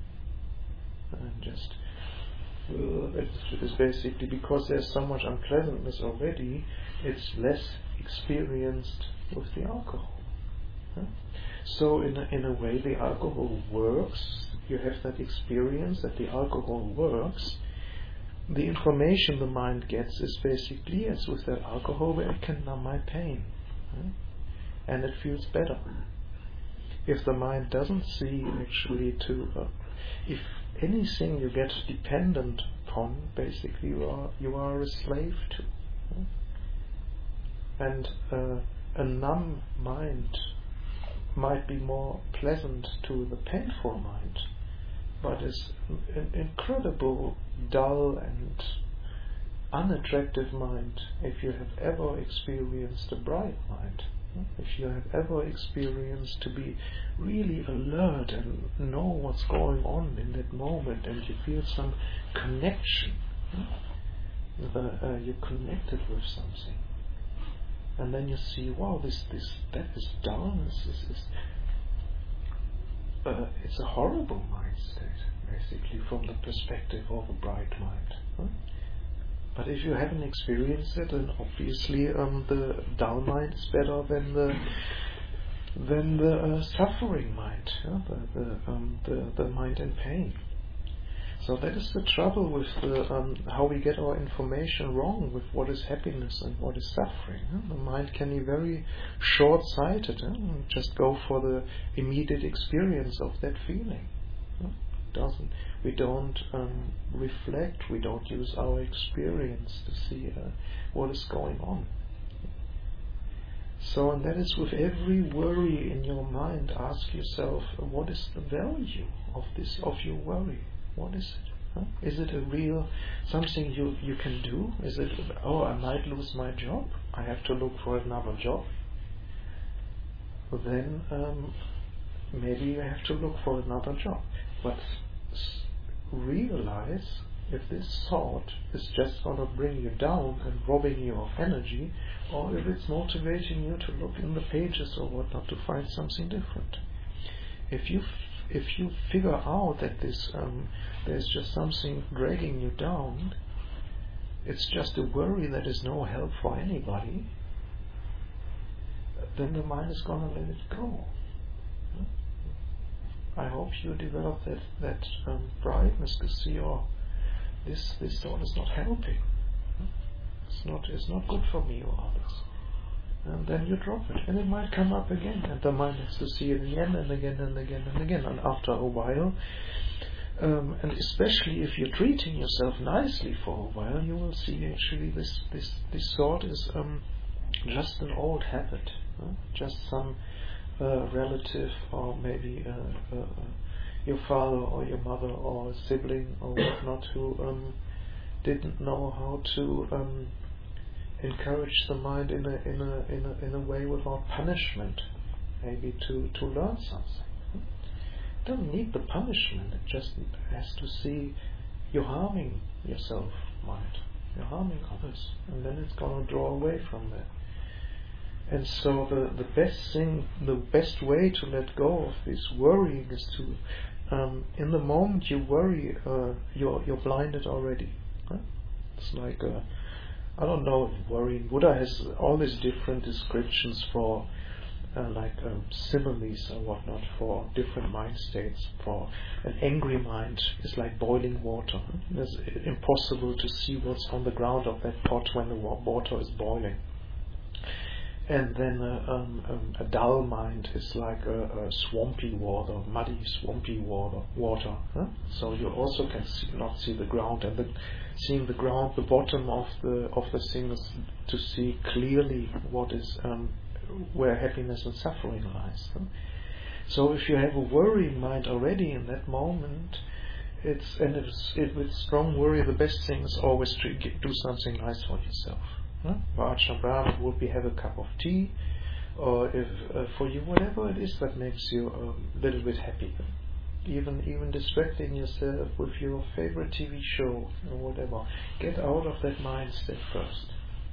And just uh, it is basically because there's so much unpleasantness already, it's less experienced with the alcohol. Huh? So in a, in a way the alcohol works. You have that experience that the alcohol works. The information the mind gets is basically, as with that alcohol, where it can numb my pain. Right? And it feels better. If the mind doesn't see actually to, uh, if anything you get dependent upon, basically you are, you are a slave to. Right? And uh, a numb mind might be more pleasant to the painful mind, but is an incredible, dull and unattractive mind if you have ever experienced a bright mind. If you have ever experienced to be really alert and know what's going on in that moment, and you feel some connection, the, uh, you're connected with something, and then you see, wow, this, this, that is dull, this, this is Uh, it's a horrible mind state, basically, from the perspective of a bright mind. Huh? But if you haven't experienced it, then obviously um, the dull mind is better than the than the uh, suffering mind, yeah? the the, um, the the mind in pain. So that is the trouble with the, um, how we get our information wrong with what is happiness and what is suffering. Huh? The mind can be very short-sighted, huh? And just go for the immediate experience of that feeling. Huh? Doesn't we don't um, reflect, we don't use our experience to see uh, what is going on. So, and that is with every worry in your mind. Ask yourself, what is the value of this, of your worry? What is it? Huh? Is it a real something you, you can do? Is it, oh, I might lose my job, I have to look for another job? Then um, maybe you have to look for another job. But s- realize if this thought is just going to bring you down and robbing you of energy, or if it's motivating you to look in the pages or whatnot to find something different. If you If you figure out that this um, there's just something dragging you down, it's just a worry that is no help for anybody, then the mind is going to let it go. I hope you develop that that um, brightness to see, oh, this this thought is not helping. It's not it's not good for me or others. And then you drop it, and it might come up again, and the mind has to see it again and again and again and again. And after a while, Um, and especially if you're treating yourself nicely for a while, you will see actually this this this thought is um, just an old habit, huh? Just some uh, relative or maybe uh, uh, your father or your mother or a sibling or whatnot who um, didn't know how to um, encourage the mind in a in a in a in a way without punishment, maybe to to learn something. It doesn't need the punishment. It just has to see you're harming yourself, mind. You're harming others, and then it's going to draw away from that. And so the, the best thing, the best way to let go of this worrying is to, um, in the moment you worry, uh, you're you're blinded already. Huh? It's like, uh, I don't know, worrying. Buddha has all these different descriptions for. Uh, like um, similes or whatnot for different mind states. For an angry mind is like boiling water. It's impossible to see what's on the ground of that pot when the wa- water is boiling. And then uh, um, um, a dull mind is like a, a swampy water, muddy swampy water. Water. Huh? So you also can see, not see the ground, and the, seeing the ground, the bottom of the of the thing is to see clearly what is. Um, where happiness and suffering lies. So if you have a worrying mind already in that moment, it's and it's, it, with strong worry, the best thing is always to get, do something nice for yourself. Vajra Brahma would be have a cup of tea, or if uh, for you whatever it is that makes you a little bit happy. Even even distracting yourself with your favorite T V show or whatever. Get out of that mindset first,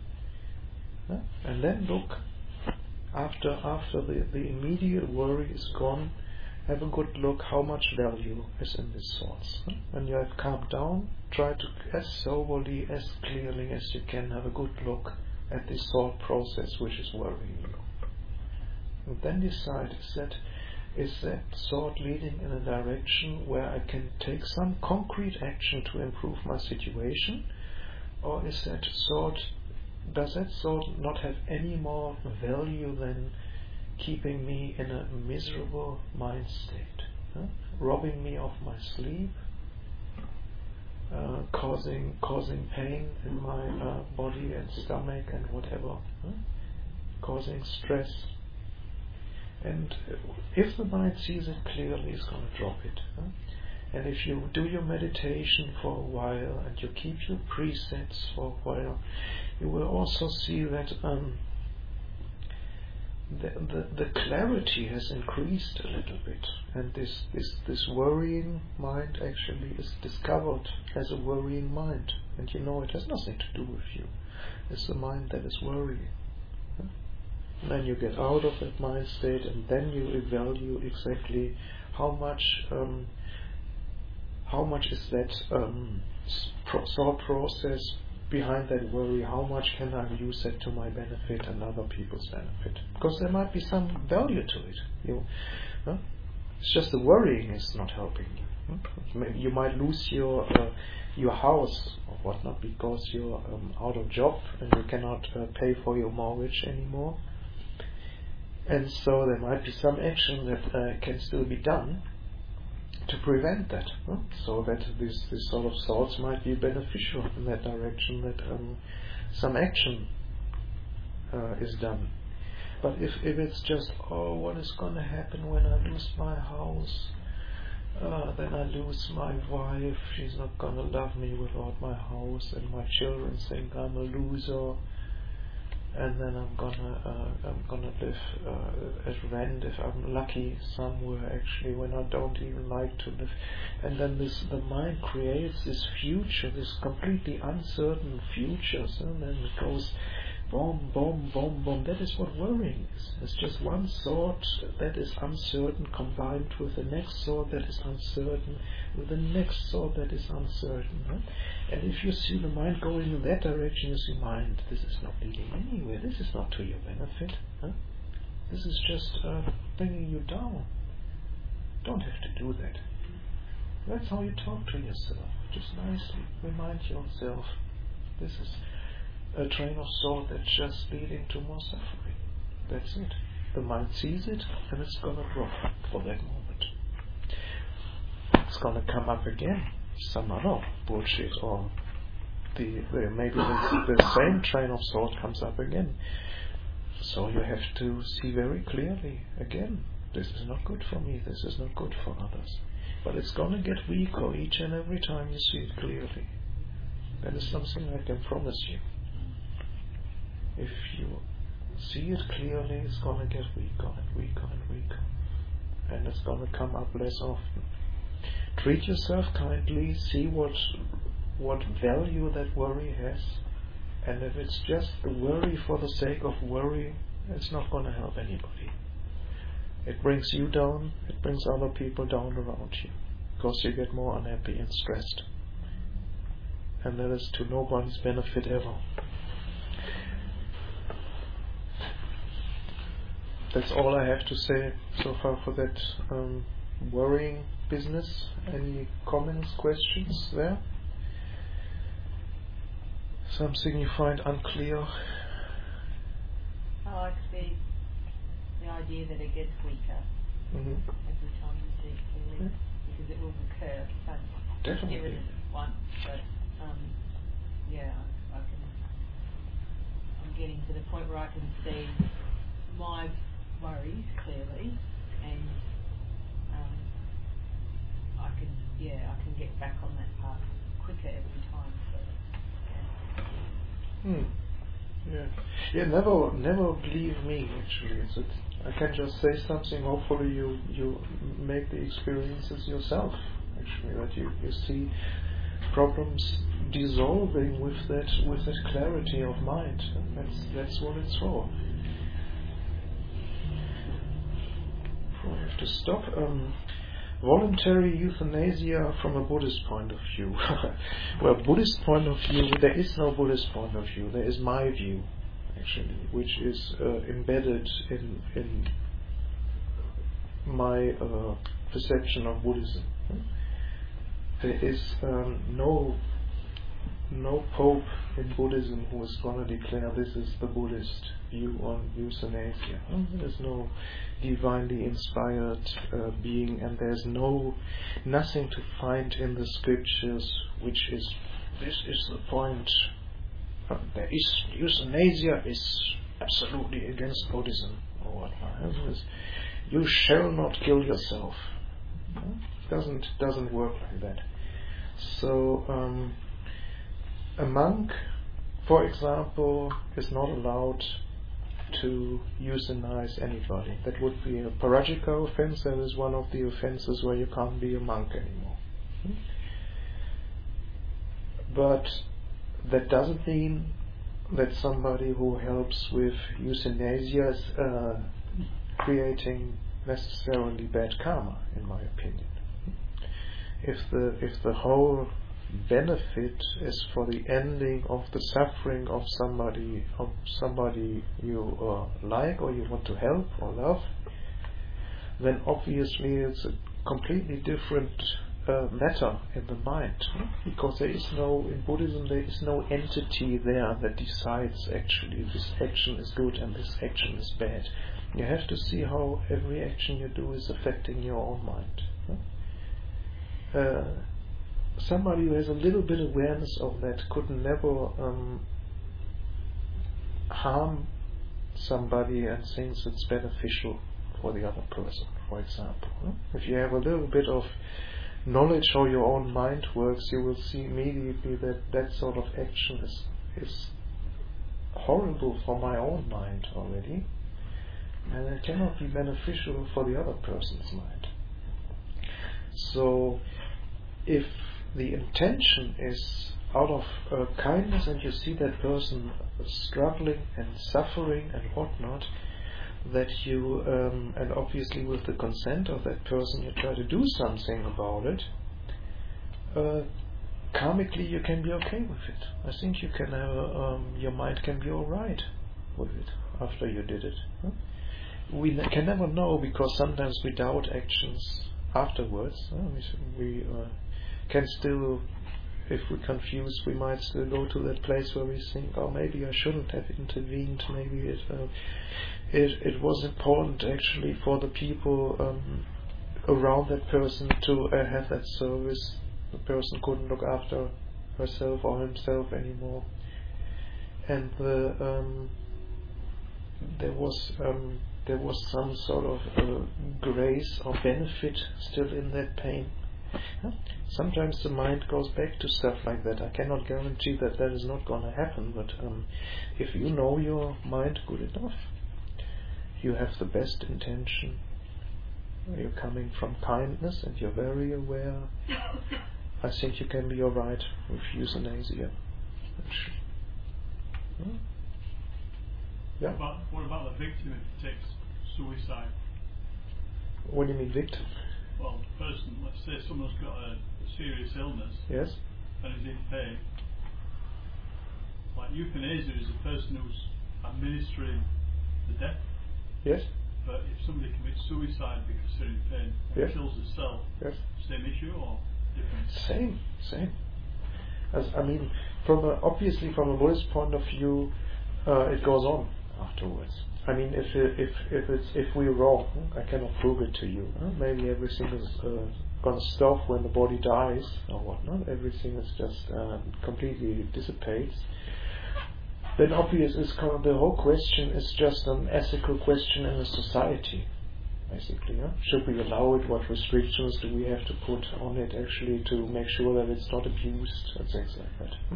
and then look. After after the, the immediate worry is gone, have a good look how much value is in these thoughts. When you have calmed down, try to, as soberly, as clearly as you can, have a good look at this thought process which is worrying you. And then decide, is that, is that thought leading in a direction where I can take some concrete action to improve my situation? Or is that thought Does that thought not have any more value than keeping me in a miserable mind state, huh? Robbing me of my sleep, uh, causing causing pain in my uh, body and stomach and whatever, huh? Causing stress? And if the mind sees it clearly, it's going to drop it. Huh? And if you do your meditation for a while and you keep your precepts for a while, you will also see that um, the, the the clarity has increased a little bit, and this, this this worrying mind actually is discovered as a worrying mind, and you know it has nothing to do with you. It's the mind that is worrying. And then you get out of that mind state, and then you evaluate exactly how much. Um, How much is that um, thought process behind that worry? How much can I use that to my benefit and other people's benefit? Because there might be some value to it. You, huh? It's just the worrying is not helping you. Huh? You might lose your uh, your house or whatnot because you're um, out of job and you cannot uh, pay for your mortgage anymore. And so there might be some action that uh, can still be done to prevent that, huh? So that this, this sort of thoughts might be beneficial in that direction, that um, some action uh, is done. But if, if it's just, oh, what is going to happen when I lose my house? Uh, then I lose my wife, she's not going to love me without my house, and my children think I'm a loser. And then I'm gonna uh, I'm gonna live uh, as rent if I'm lucky somewhere actually when I don't even like to live. And then this the mind creates this future, this completely uncertain future, so and then it goes boom, boom, boom, boom. That is what worrying is. It's just one thought that is uncertain combined with the next thought that is uncertain, with the next thought that is uncertain. Right? And if you see the mind going in that direction, you see, mind, this is not leading anywhere. This is not to your benefit. Huh? This is just uh, bringing you down. Don't have to do that. That's how you talk to yourself. Just nicely remind yourself, this is a train of thought that's just leading to more suffering. That's it. The mind sees it and it's going to drop for that moment. it's going to come up again, some other bullshit, or the, the maybe the, the same train of thought comes up again. So you have to see very clearly again, this is not good for me, this is not good for others. But it's going to get weaker each and every time you see it clearly. That is something I can promise you. If you see it clearly, it's going to get weaker and weaker and weaker. And it's going to come up less often. Treat yourself kindly, see what what value that worry has. And if it's just the worry for the sake of worry, it's not going to help anybody. It brings you down, it brings other people down around you, because you get more unhappy and stressed. And that is to nobody's benefit ever. That's all I have to say so far for that um, worrying business. Any comments, questions there? Something you find unclear? I like the, the idea that it gets weaker Mm-hmm. every time you see it clearly, Yeah. because it will recur. So Definitely. give it once, but um, yeah, I can. I'm getting to the point where I can see my worries clearly, and um, I can, yeah, I can get back on that path quicker every time. So, yeah. Hmm. Yeah. Yeah. Never, never believe me. Actually, it's, it's, I can just say something. Hopefully, you you make the experiences yourself. Actually, that you, you see problems dissolving with that with that clarity of mind. That's that's what it's for. I have to stop. Um, voluntary euthanasia from a Buddhist point of view. Well, Buddhist point of view, there is no Buddhist point of view. There is my view, actually, which is uh, embedded in in my uh, perception of Buddhism. There is um, no no pope in Buddhism who is going to declare this is the Buddhist view on euthanasia. There's no divinely inspired uh, being, and there's no nothing to find in the scriptures which is this is the point. Uh, there is euthanasia is absolutely against Buddhism or whatnot. You shall not kill yourself. Doesn't doesn't work like that. So um, a monk, for example, is not allowed to euthanize anybody. That would be a parajika offense. That is one of the offenses where you can't be a monk anymore. But that doesn't mean that somebody who helps with euthanasia is uh, creating necessarily bad karma, in my opinion. If the if the whole benefit is for the ending of the suffering of somebody of somebody you uh, like or you want to help or love, then obviously it's a completely different uh, matter in the mind, because there is no in Buddhism there is no entity there that decides actually this action is good and this action is bad. You have to see how every action you do is affecting your own mind. Uh, somebody who has a little bit awareness of that could never um, harm somebody and thinks it's beneficial for the other person, for example. If you have a little bit of knowledge how your own mind works, you will see immediately that that sort of action is, is horrible for my own mind already, and it cannot be beneficial for the other person's mind. So if the intention is out of uh, kindness and you see that person struggling and suffering and whatnot, that you, um, and obviously with the consent of that person, you try to do something about it, uh, karmically you can be okay with it. I think you can have, um, your mind can be alright with it after you did it. Huh? We ne- can never know, because sometimes we doubt actions afterwards. Huh? We, we uh, can still, if we're confused, we might still go to that place where we think, oh, maybe I shouldn't have intervened, maybe it uh, it, it was important actually for the people um, around that person to uh, have that service. The person couldn't look after herself or himself anymore, and the um, there was um, there was some sort of uh, grace or benefit still in that pain. Yeah? Sometimes the mind goes back to stuff like that. I cannot guarantee that that is not going to happen, but um, if you know your mind good enough, you have the best intention, you're coming from kindness and you're very aware, I think you can be alright with euthanasia. Hmm? Yeah. What about, what about the victim if he takes suicide? What do you mean victim? Well, the person, let's say someone's got a, a serious illness, yes, and is in pain. Like euthanasia is the person who's administering the death. Yes. But if somebody commits suicide because they're in pain and yes. kills themselves, yes. same issue or different? Same, same. As I mean, from a, obviously from a Buddhist point of view, uh, it goes on afterwards. I mean, if if if it's if we're wrong, I cannot prove it to you. Huh? Maybe everything is uh, going to stop when the body dies or whatnot. Everything is just uh, completely dissipates. Then obvious is kind of the whole question is just an ethical question in a society, basically. Huh? Should we allow it? What restrictions do we have to put on it actually to make sure that it's not abused and things like that? Hmm?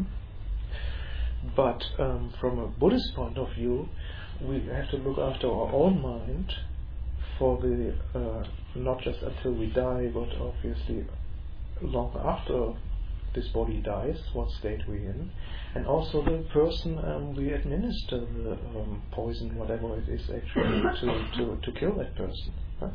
But um, from a Buddhist point of view, we have to look after our own mind for the uh, not just until we die, but obviously long after this body dies, what state we're in, and also the person um, we administer the um, poison, whatever it is, actually to, to, to kill that person. Huh?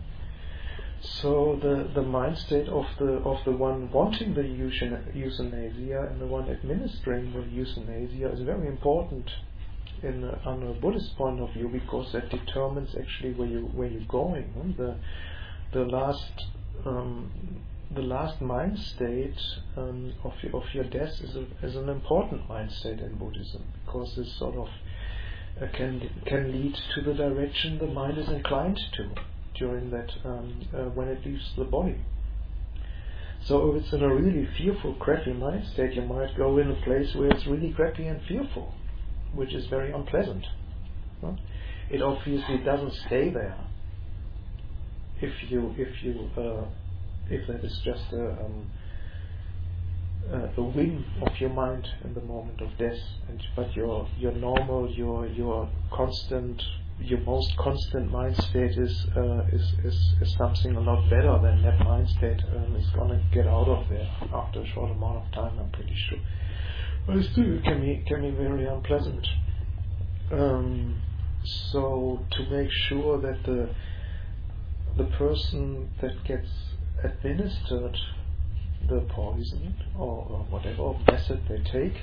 So the the mind state of the of the one wanting the euthanasia and the one administering the euthanasia is very important in a, on a Buddhist point of view, because that determines actually where you where you're going. Huh? The the last um, the last mind state um, of your, of your death is a, is an important mind state in Buddhism, because this sort of uh, can can lead to the direction the mind is inclined to during that um, uh, when it leaves the body. So if it's in a really fearful, crappy mind state, you might go in a place where it's really crappy and fearful, which is very unpleasant. Huh? It obviously doesn't stay there. If you if you uh, if that is just a, um, uh, a whim of your mind in the moment of death, and but your your normal, your your constant, your most constant mind state is uh, is, is is something a lot better than that mind state um, is gonna get out of there after a short amount of time, I'm pretty sure. But still, it can be can be very unpleasant. Um, so to make sure that the the person that gets administered the poison or, or whatever method they take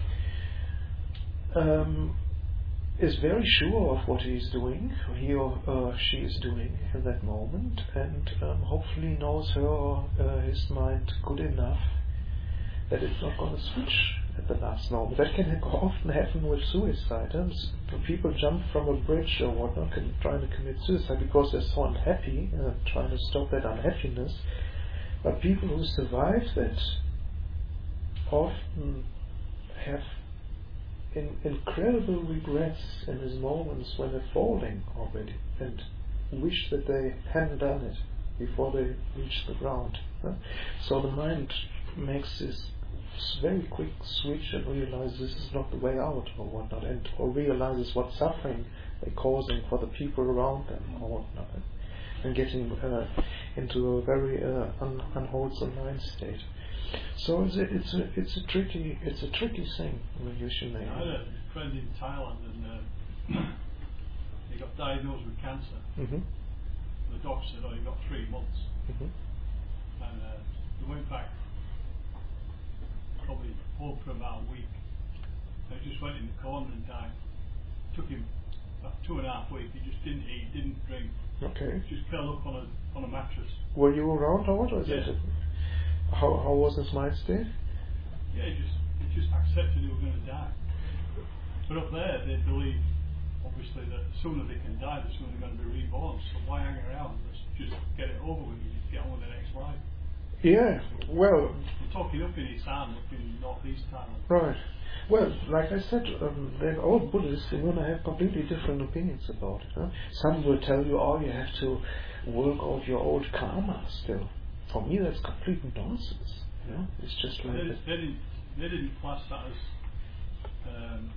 um, is very sure of what he is doing, he or uh, she is doing in that moment, and um, hopefully knows her or uh, his mind good enough that it's not going to switch at the last moment. That can often happen with suicide. And people jump from a bridge or whatnot, trying to commit suicide because they're so unhappy, uh, trying to stop that unhappiness. But people who survive that often have in, incredible regrets in these moments when they're falling already, and wish that they hadn't done it before they reach the ground. Huh? So the mind makes this very quick switch and realizes this is not the way out or whatnot, and or realizes what suffering they're causing for the people around them or whatnot, and getting uh, into a very uh, un- unwholesome mind state. So it's a, it's a it's a tricky it's a tricky thing with euthanasia. I had a friend in Thailand, and uh, he got diagnosed with cancer. Mm-hmm. The doctor said, "Oh, you got three months," mm-hmm. and uh, he went back probably home for about a week. And he just went in the corner and died. It took him about two and a half weeks. He just didn't eat, didn't drink. Okay. Just fell up on a on a mattress. Were you around or what was yeah. it? How how was his mind state? Yeah, he just he just accepted he was going to die. But up there, they believe obviously the sooner they can die, the sooner they're going to be reborn. So why hang around? Let's just get it over with and just get on with the next life. Yeah, well... We're talking up in Isan, up in northeast Thailand. Right. Well, like I said, um, then all Buddhists, they're going to have completely different opinions about it. Huh? Some will tell you, oh, you have to work out your old karma still. For me, that's complete nonsense. You know? It's just like... They, they, didn't, they didn't class that as um,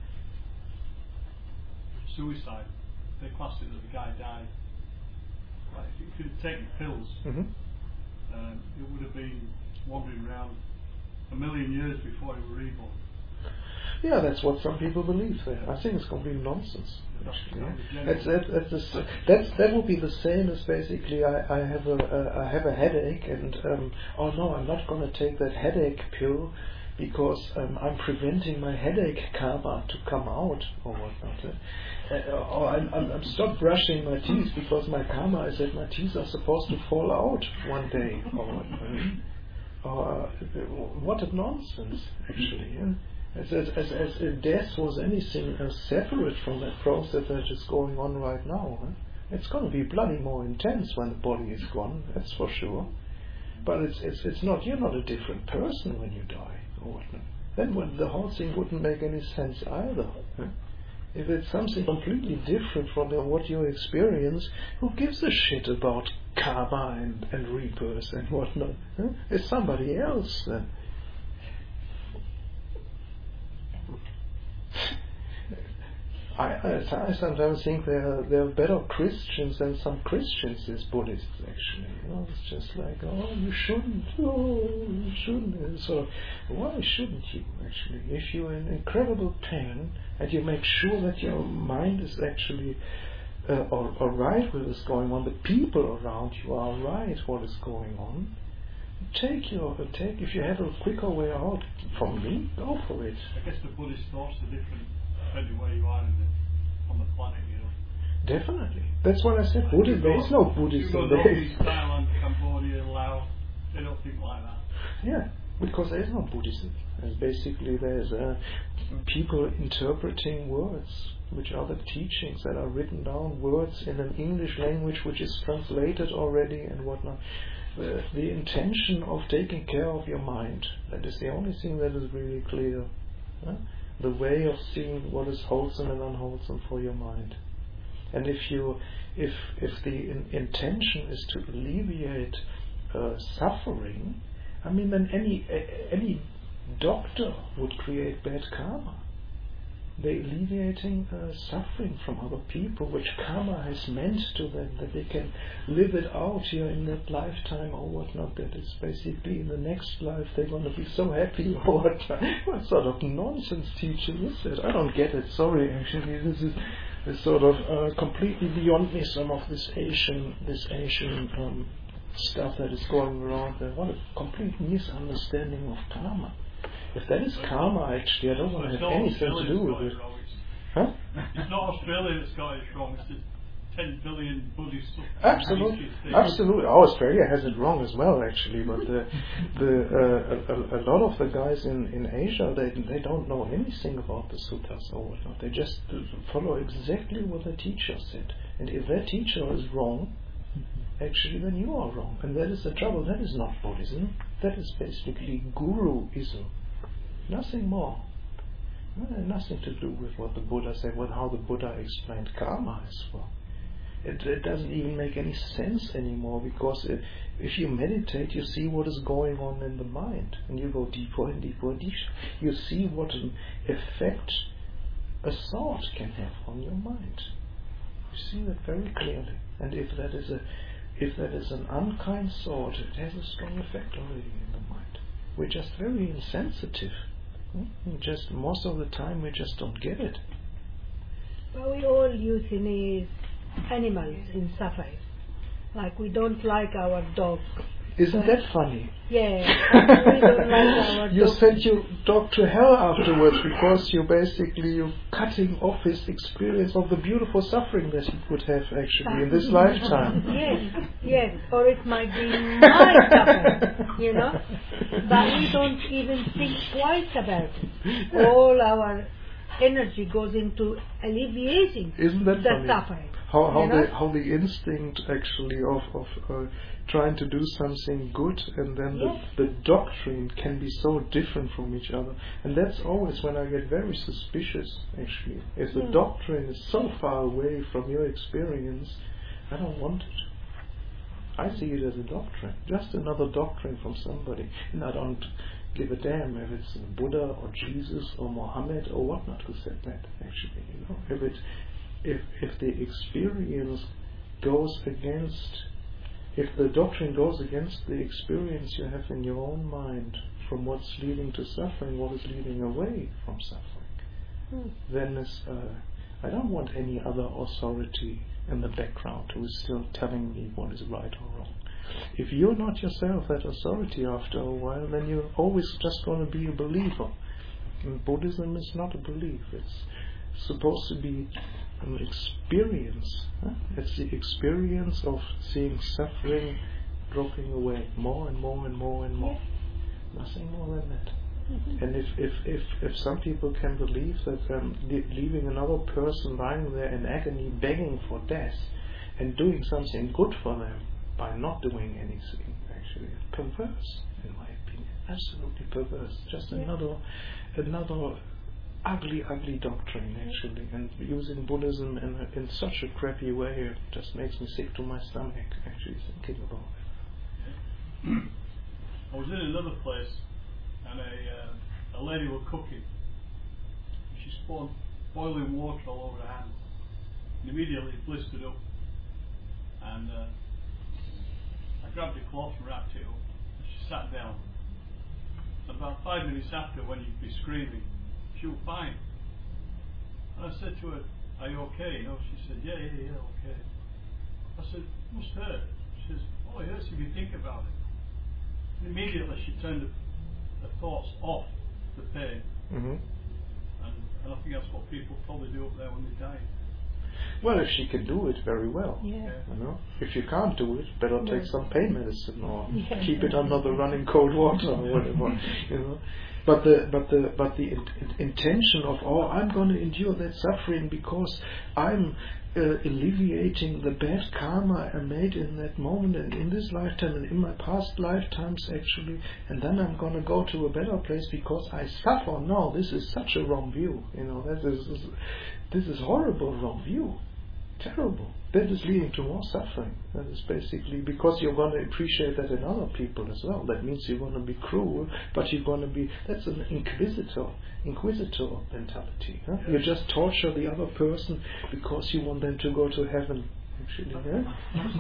suicide. They classed it that the guy died. Like, if he could have taken pills, mm-hmm. um, it would have been wandering around a million years before he was reborn. Yeah, that's what some people believe there. I think it's complete nonsense. Actually, yeah. That's that, that's the, that's that would be the same as basically I, I have a uh, I have a headache and um, oh no, I'm not going to take that headache pill because um, I'm preventing my headache karma to come out or whatnot. Uh, or I'm, I'm, I'm stop brushing my teeth because my karma is that my teeth are supposed to fall out one day or whatnot. Or uh, what a nonsense actually. Yeah? As, as, as, as if death was anything uh, separate from that process that is going on right now. Huh? It's going to be bloody more intense when the body is gone, that's for sure. But it's it's it's not. You're not a different person when you die or whatnot. Then when the whole thing wouldn't make any sense either. Huh? If it's something completely different from the, what you experience, who gives a shit about karma and, and rebirth and whatnot? Huh? It's somebody else then. I, I, I sometimes think they're they're better Christians than some Christians as Buddhists actually. You know, it's just like, oh, you shouldn't, oh, you shouldn't. And so, why shouldn't you actually? If you're in incredible pain and you make sure that your mind is actually uh, all, all right with what's going on, the people around you are right what is going on. Take your take if you have a quicker way out. From me, go for it. I guess the Buddhist thoughts are different depending where you are in the, on the planet, you know. Definitely. That's what I said. Buddhism. There is no Buddhism. You go northeast Thailand, Cambodia, Laos. They don't think like that. Yeah, because there is no Buddhism. And basically, there's uh, people interpreting words, which are the teachings that are written down, words in an English language which is translated already and whatnot. The, the intention of taking care of your mind, that is the only thing that is really clear. Huh? The way of seeing what is wholesome and unwholesome for your mind. And if you, if if the in, intention is to alleviate uh, suffering, I mean, then any uh, any doctor would create bad karma. They're alleviating uh, suffering from other people, which karma has meant to them, that they can live it out here in that lifetime or whatnot. That is basically in the next life they're going to be so happy or whatnot. What sort of nonsense teaching is that? I don't get it. Sorry, actually, this is, is sort of uh, completely beyond me. Some of this Asian, this Asian um, stuff that is going around there. What a complete misunderstanding of karma. If that is karma, actually, I don't want to have anything to do with it. Huh? It's not Australia that's got it wrong, it's the ten billion Buddhists. Absolutely, absolutely. Oh, Australia has it wrong as well, actually. But the, the uh, a, a lot of the guys in, in Asia, they they don't know anything about the suttas or whatnot. They just follow exactly what the teacher said. And if their teacher is wrong, actually, then you are wrong. And that is the trouble. That is not Buddhism. That is basically Guruism. Nothing more. Nothing to do with what the Buddha said, with how the Buddha explained karma as well. It, it doesn't even make any sense anymore, because it, if you meditate, you see what is going on in the mind, and you go deeper and deeper and deeper. You see what an effect a thought can have on your mind. You see that very clearly. And if that is a if that is an unkind thought, it has a strong effect already in the mind. We're just very insensitive. Hmm? Just most of the time we just don't get it. But we all euthanize animals in safari. Like we don't like our dog. Isn't that funny? Yeah, we don't like our you dog. sent your dog to hell afterwards because you basically you're cutting off his experience of the beautiful suffering that he would have actually in this lifetime. Yes, yes, or it might be my suffering, you know. But we don't even think twice about it. All our energy goes into alleviating Isn't that the funny? suffering. How how you know? the how the instinct actually of of uh, trying to do something good, and then Yes. the the doctrine can be so different from each other, and that's always when I get very suspicious. Actually, if the Mm. doctrine is so far away from your experience, I don't want it. I see it as a doctrine, just another doctrine from somebody, and I don't give a damn if it's Buddha or Jesus or Mohammed or whatnot who said that. Actually, you know, if it, if if the experience goes against, if the doctrine goes against the experience you have in your own mind from what's leading to suffering, what is leading away from suffering, Mm. then it's, uh, I don't want any other authority in the background who is still telling me what is right or wrong. If you're not yourself that authority after a while, then you're always just going to be a believer. And Buddhism is not a belief. It's supposed to be an experience. Huh? It's the experience of seeing suffering dropping away more and more and more and more. Nothing more than that. Mm-hmm. And if, if, if, if some people can believe that um, le- leaving another person lying there in agony begging for death and doing something good for them by not doing anything, actually perverse, in my opinion. Absolutely perverse. Just Yeah. another another ugly, ugly doctrine, actually. And using Buddhism in, a, in such a crappy way, it just makes me sick to my stomach, actually, thinking about it. I was in another place, and a uh, a lady was cooking. She poured boiling water all over her hand, and immediately it blistered up. And uh, I grabbed a cloth and wrapped it up, and she sat down. And about five minutes after, when you'd be screaming, she was fine. And I said to her, "Are you okay?" You know, she said, "Yeah, yeah, yeah, okay." I said, "It must hurt." She says, "Oh, it hurts if you think about it." And immediately she turned the, the thoughts off the pain. Mm-hmm. And, and I think that's what people probably do up there when they die. Well, if she can do it, very well. Yeah. You know, if you can't do it, better No. take some pain medicine or Yeah. keep it under the running cold water or whatever. You know, but the but the but the in, in, intention of oh, I'm going to endure that suffering because I'm uh, alleviating the bad karma I made in that moment and in this lifetime and in my past lifetimes actually, and then I'm going to go to a better place because I suffer. No, this is such a wrong view. You know, that is this is horrible wrong view. Terrible. That is leading to more suffering. That is basically because you're going to appreciate that in other people as well. That means you're going to be cruel, but you're going to be. That's an inquisitor, inquisitor mentality. Huh? You just torture the other person because you want them to go to heaven. Actually, yeah.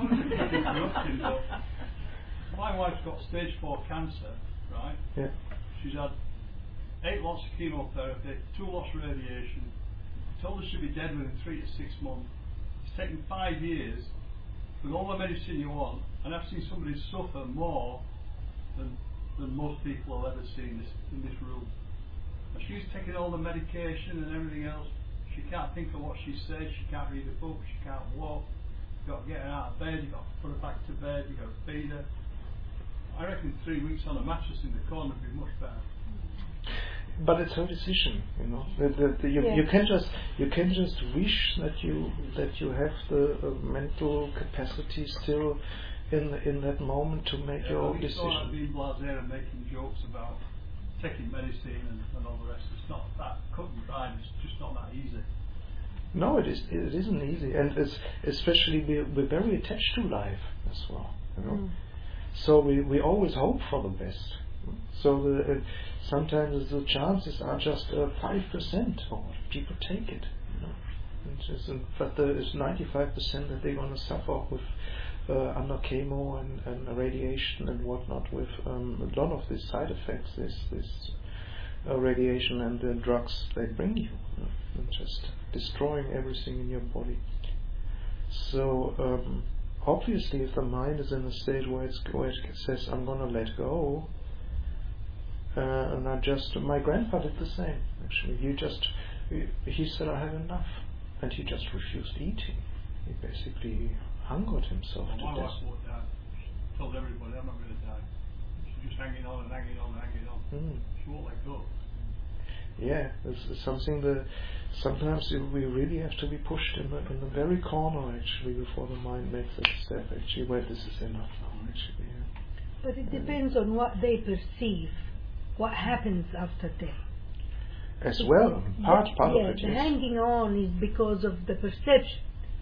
My wife's got stage four cancer, right? Yeah. She's had eight lots of chemotherapy, two lots of radiation. Told her she'd be dead within three to six months. It's taken five years with all the medicine you want, and I've seen somebody suffer more than than most people have ever seen this, in this room. And she's taking all the medication and everything else. She can't think of what she says. She can't read a book. She can't walk. You've got to get her out of bed. You've got to put her back to bed. You've got to feed her. I reckon three weeks on a mattress in the corner would be much better. But it's her decision, you know. The, the, the, you, Yeah. you can just you can just wish that you that you have the uh, mental capacity still in in that moment to make Yeah, your own we saw her decision. being blasé and making jokes about taking medicine and, and all the rest. It's not that cut and dried. It's just not that easy. No, it is. It isn't easy, and it's especially we're, we're very attached to life as well. You know, Mm. so we, we always hope for the best. So the, uh, sometimes the chances are just uh, five percent, or people take it. You know, it's just, uh, but the, it's ninety-five percent that they're going to suffer with uh, under chemo and, and radiation and whatnot. With um, a lot of these side effects, this this uh, radiation and the drugs they bring you, you know, and just destroying everything in your body. So um, obviously, if the mind is in a state where, it's, where it says, "I'm going to let go," uh, and I just, my grandpa did the same. Actually, he just, he, he said, "I have enough," and he just refused eating. He basically hungered himself Well, my to wife death. walked out. She told everybody, "I'm not going to die." She's just hanging on and hanging on and hanging on. Mm. She won't let go. yeah, it's, it's something that sometimes you, we really have to be pushed in the, in the very corner actually before the mind makes that step actually where this is enough now actually. Yeah. But it depends on what they perceive, what happens after death. As well, part part yeah, of it. the Yes. hanging on is because of the perception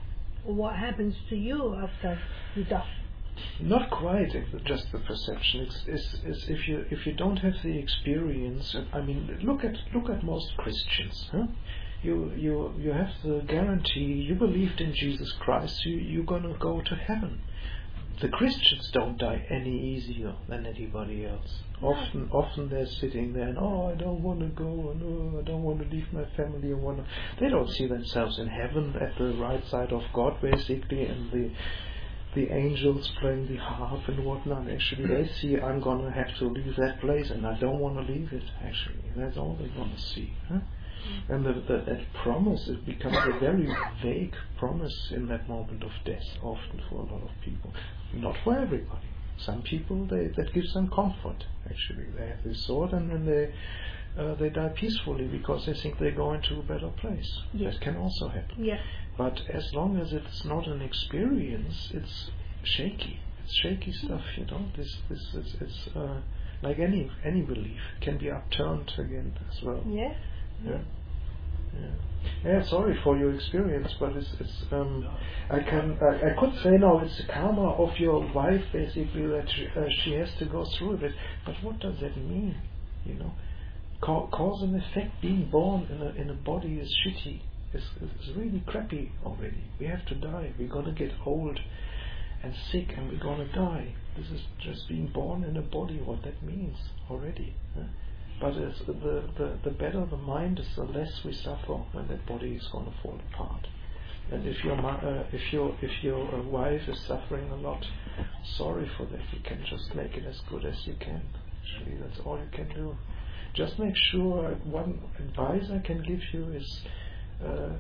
of what happens to you after you die. Not quite it's just the perception. It's, it's, it's if you if you don't have the experience. I mean, look at look at most Christians. Huh? You you you have the guarantee. You believed in Jesus Christ. You you're gonna go to heaven. The Christians don't die any easier than anybody else. Often, often they're sitting there and oh, I don't want to go, and oh, I don't want to leave my family, and want they don't see themselves in heaven at the right side of God, basically, and the the angels playing the harp and whatnot. Actually, they see I'm gonna have to leave that place, and I don't want to leave it. Actually, that's all they're gonna see. Huh? And the, the, that promise, it becomes a very vague promise in that moment of death, often for a lot of people. Not for everybody. Some people, they, that gives them comfort, actually. They have this thought and then they uh, they die peacefully because they think they're going to a better place. Yes. That can also happen. Yeah. But as long as it's not an experience, it's shaky. It's shaky stuff, you know. This, this, is, it's uh, like any any belief. It can be upturned again as well. Yeah. Yeah. Yeah. Yeah, sorry for your experience, but it's it's um I can I, I could say no, it's the karma of your wife basically that she, uh, she has to go through it. But what does that mean? You know, Ca- cause and effect. Being born in a in a body is shitty. It's, it's really crappy already. We have to die. We're gonna get old and sick, and we're gonna die. This is just being born in a body. What that means already. Huh? But it's the, the, the better the mind is, the less we suffer when that body is going to fall apart. And if your uh, if your if your uh, wife is suffering a lot, sorry for that. You can just make it as good as you can. Actually, that's all you can do. Just make sure. One advice I can give you is uh,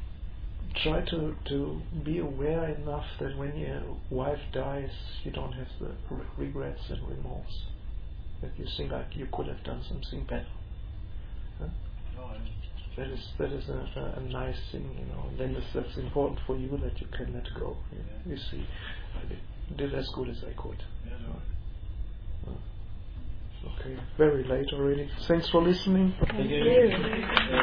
try to to be aware enough that when your wife dies, you don't have the re- regrets and remorse. That you think like you could have done something better. Huh? Oh, yeah. That is that is a, a, a nice thing, you know. And then it's, that's important for you that you can let go. You, Yeah. you see, I did, did as good as I could. Yeah, no. Uh, okay, very late already. Thanks for listening. Thank you.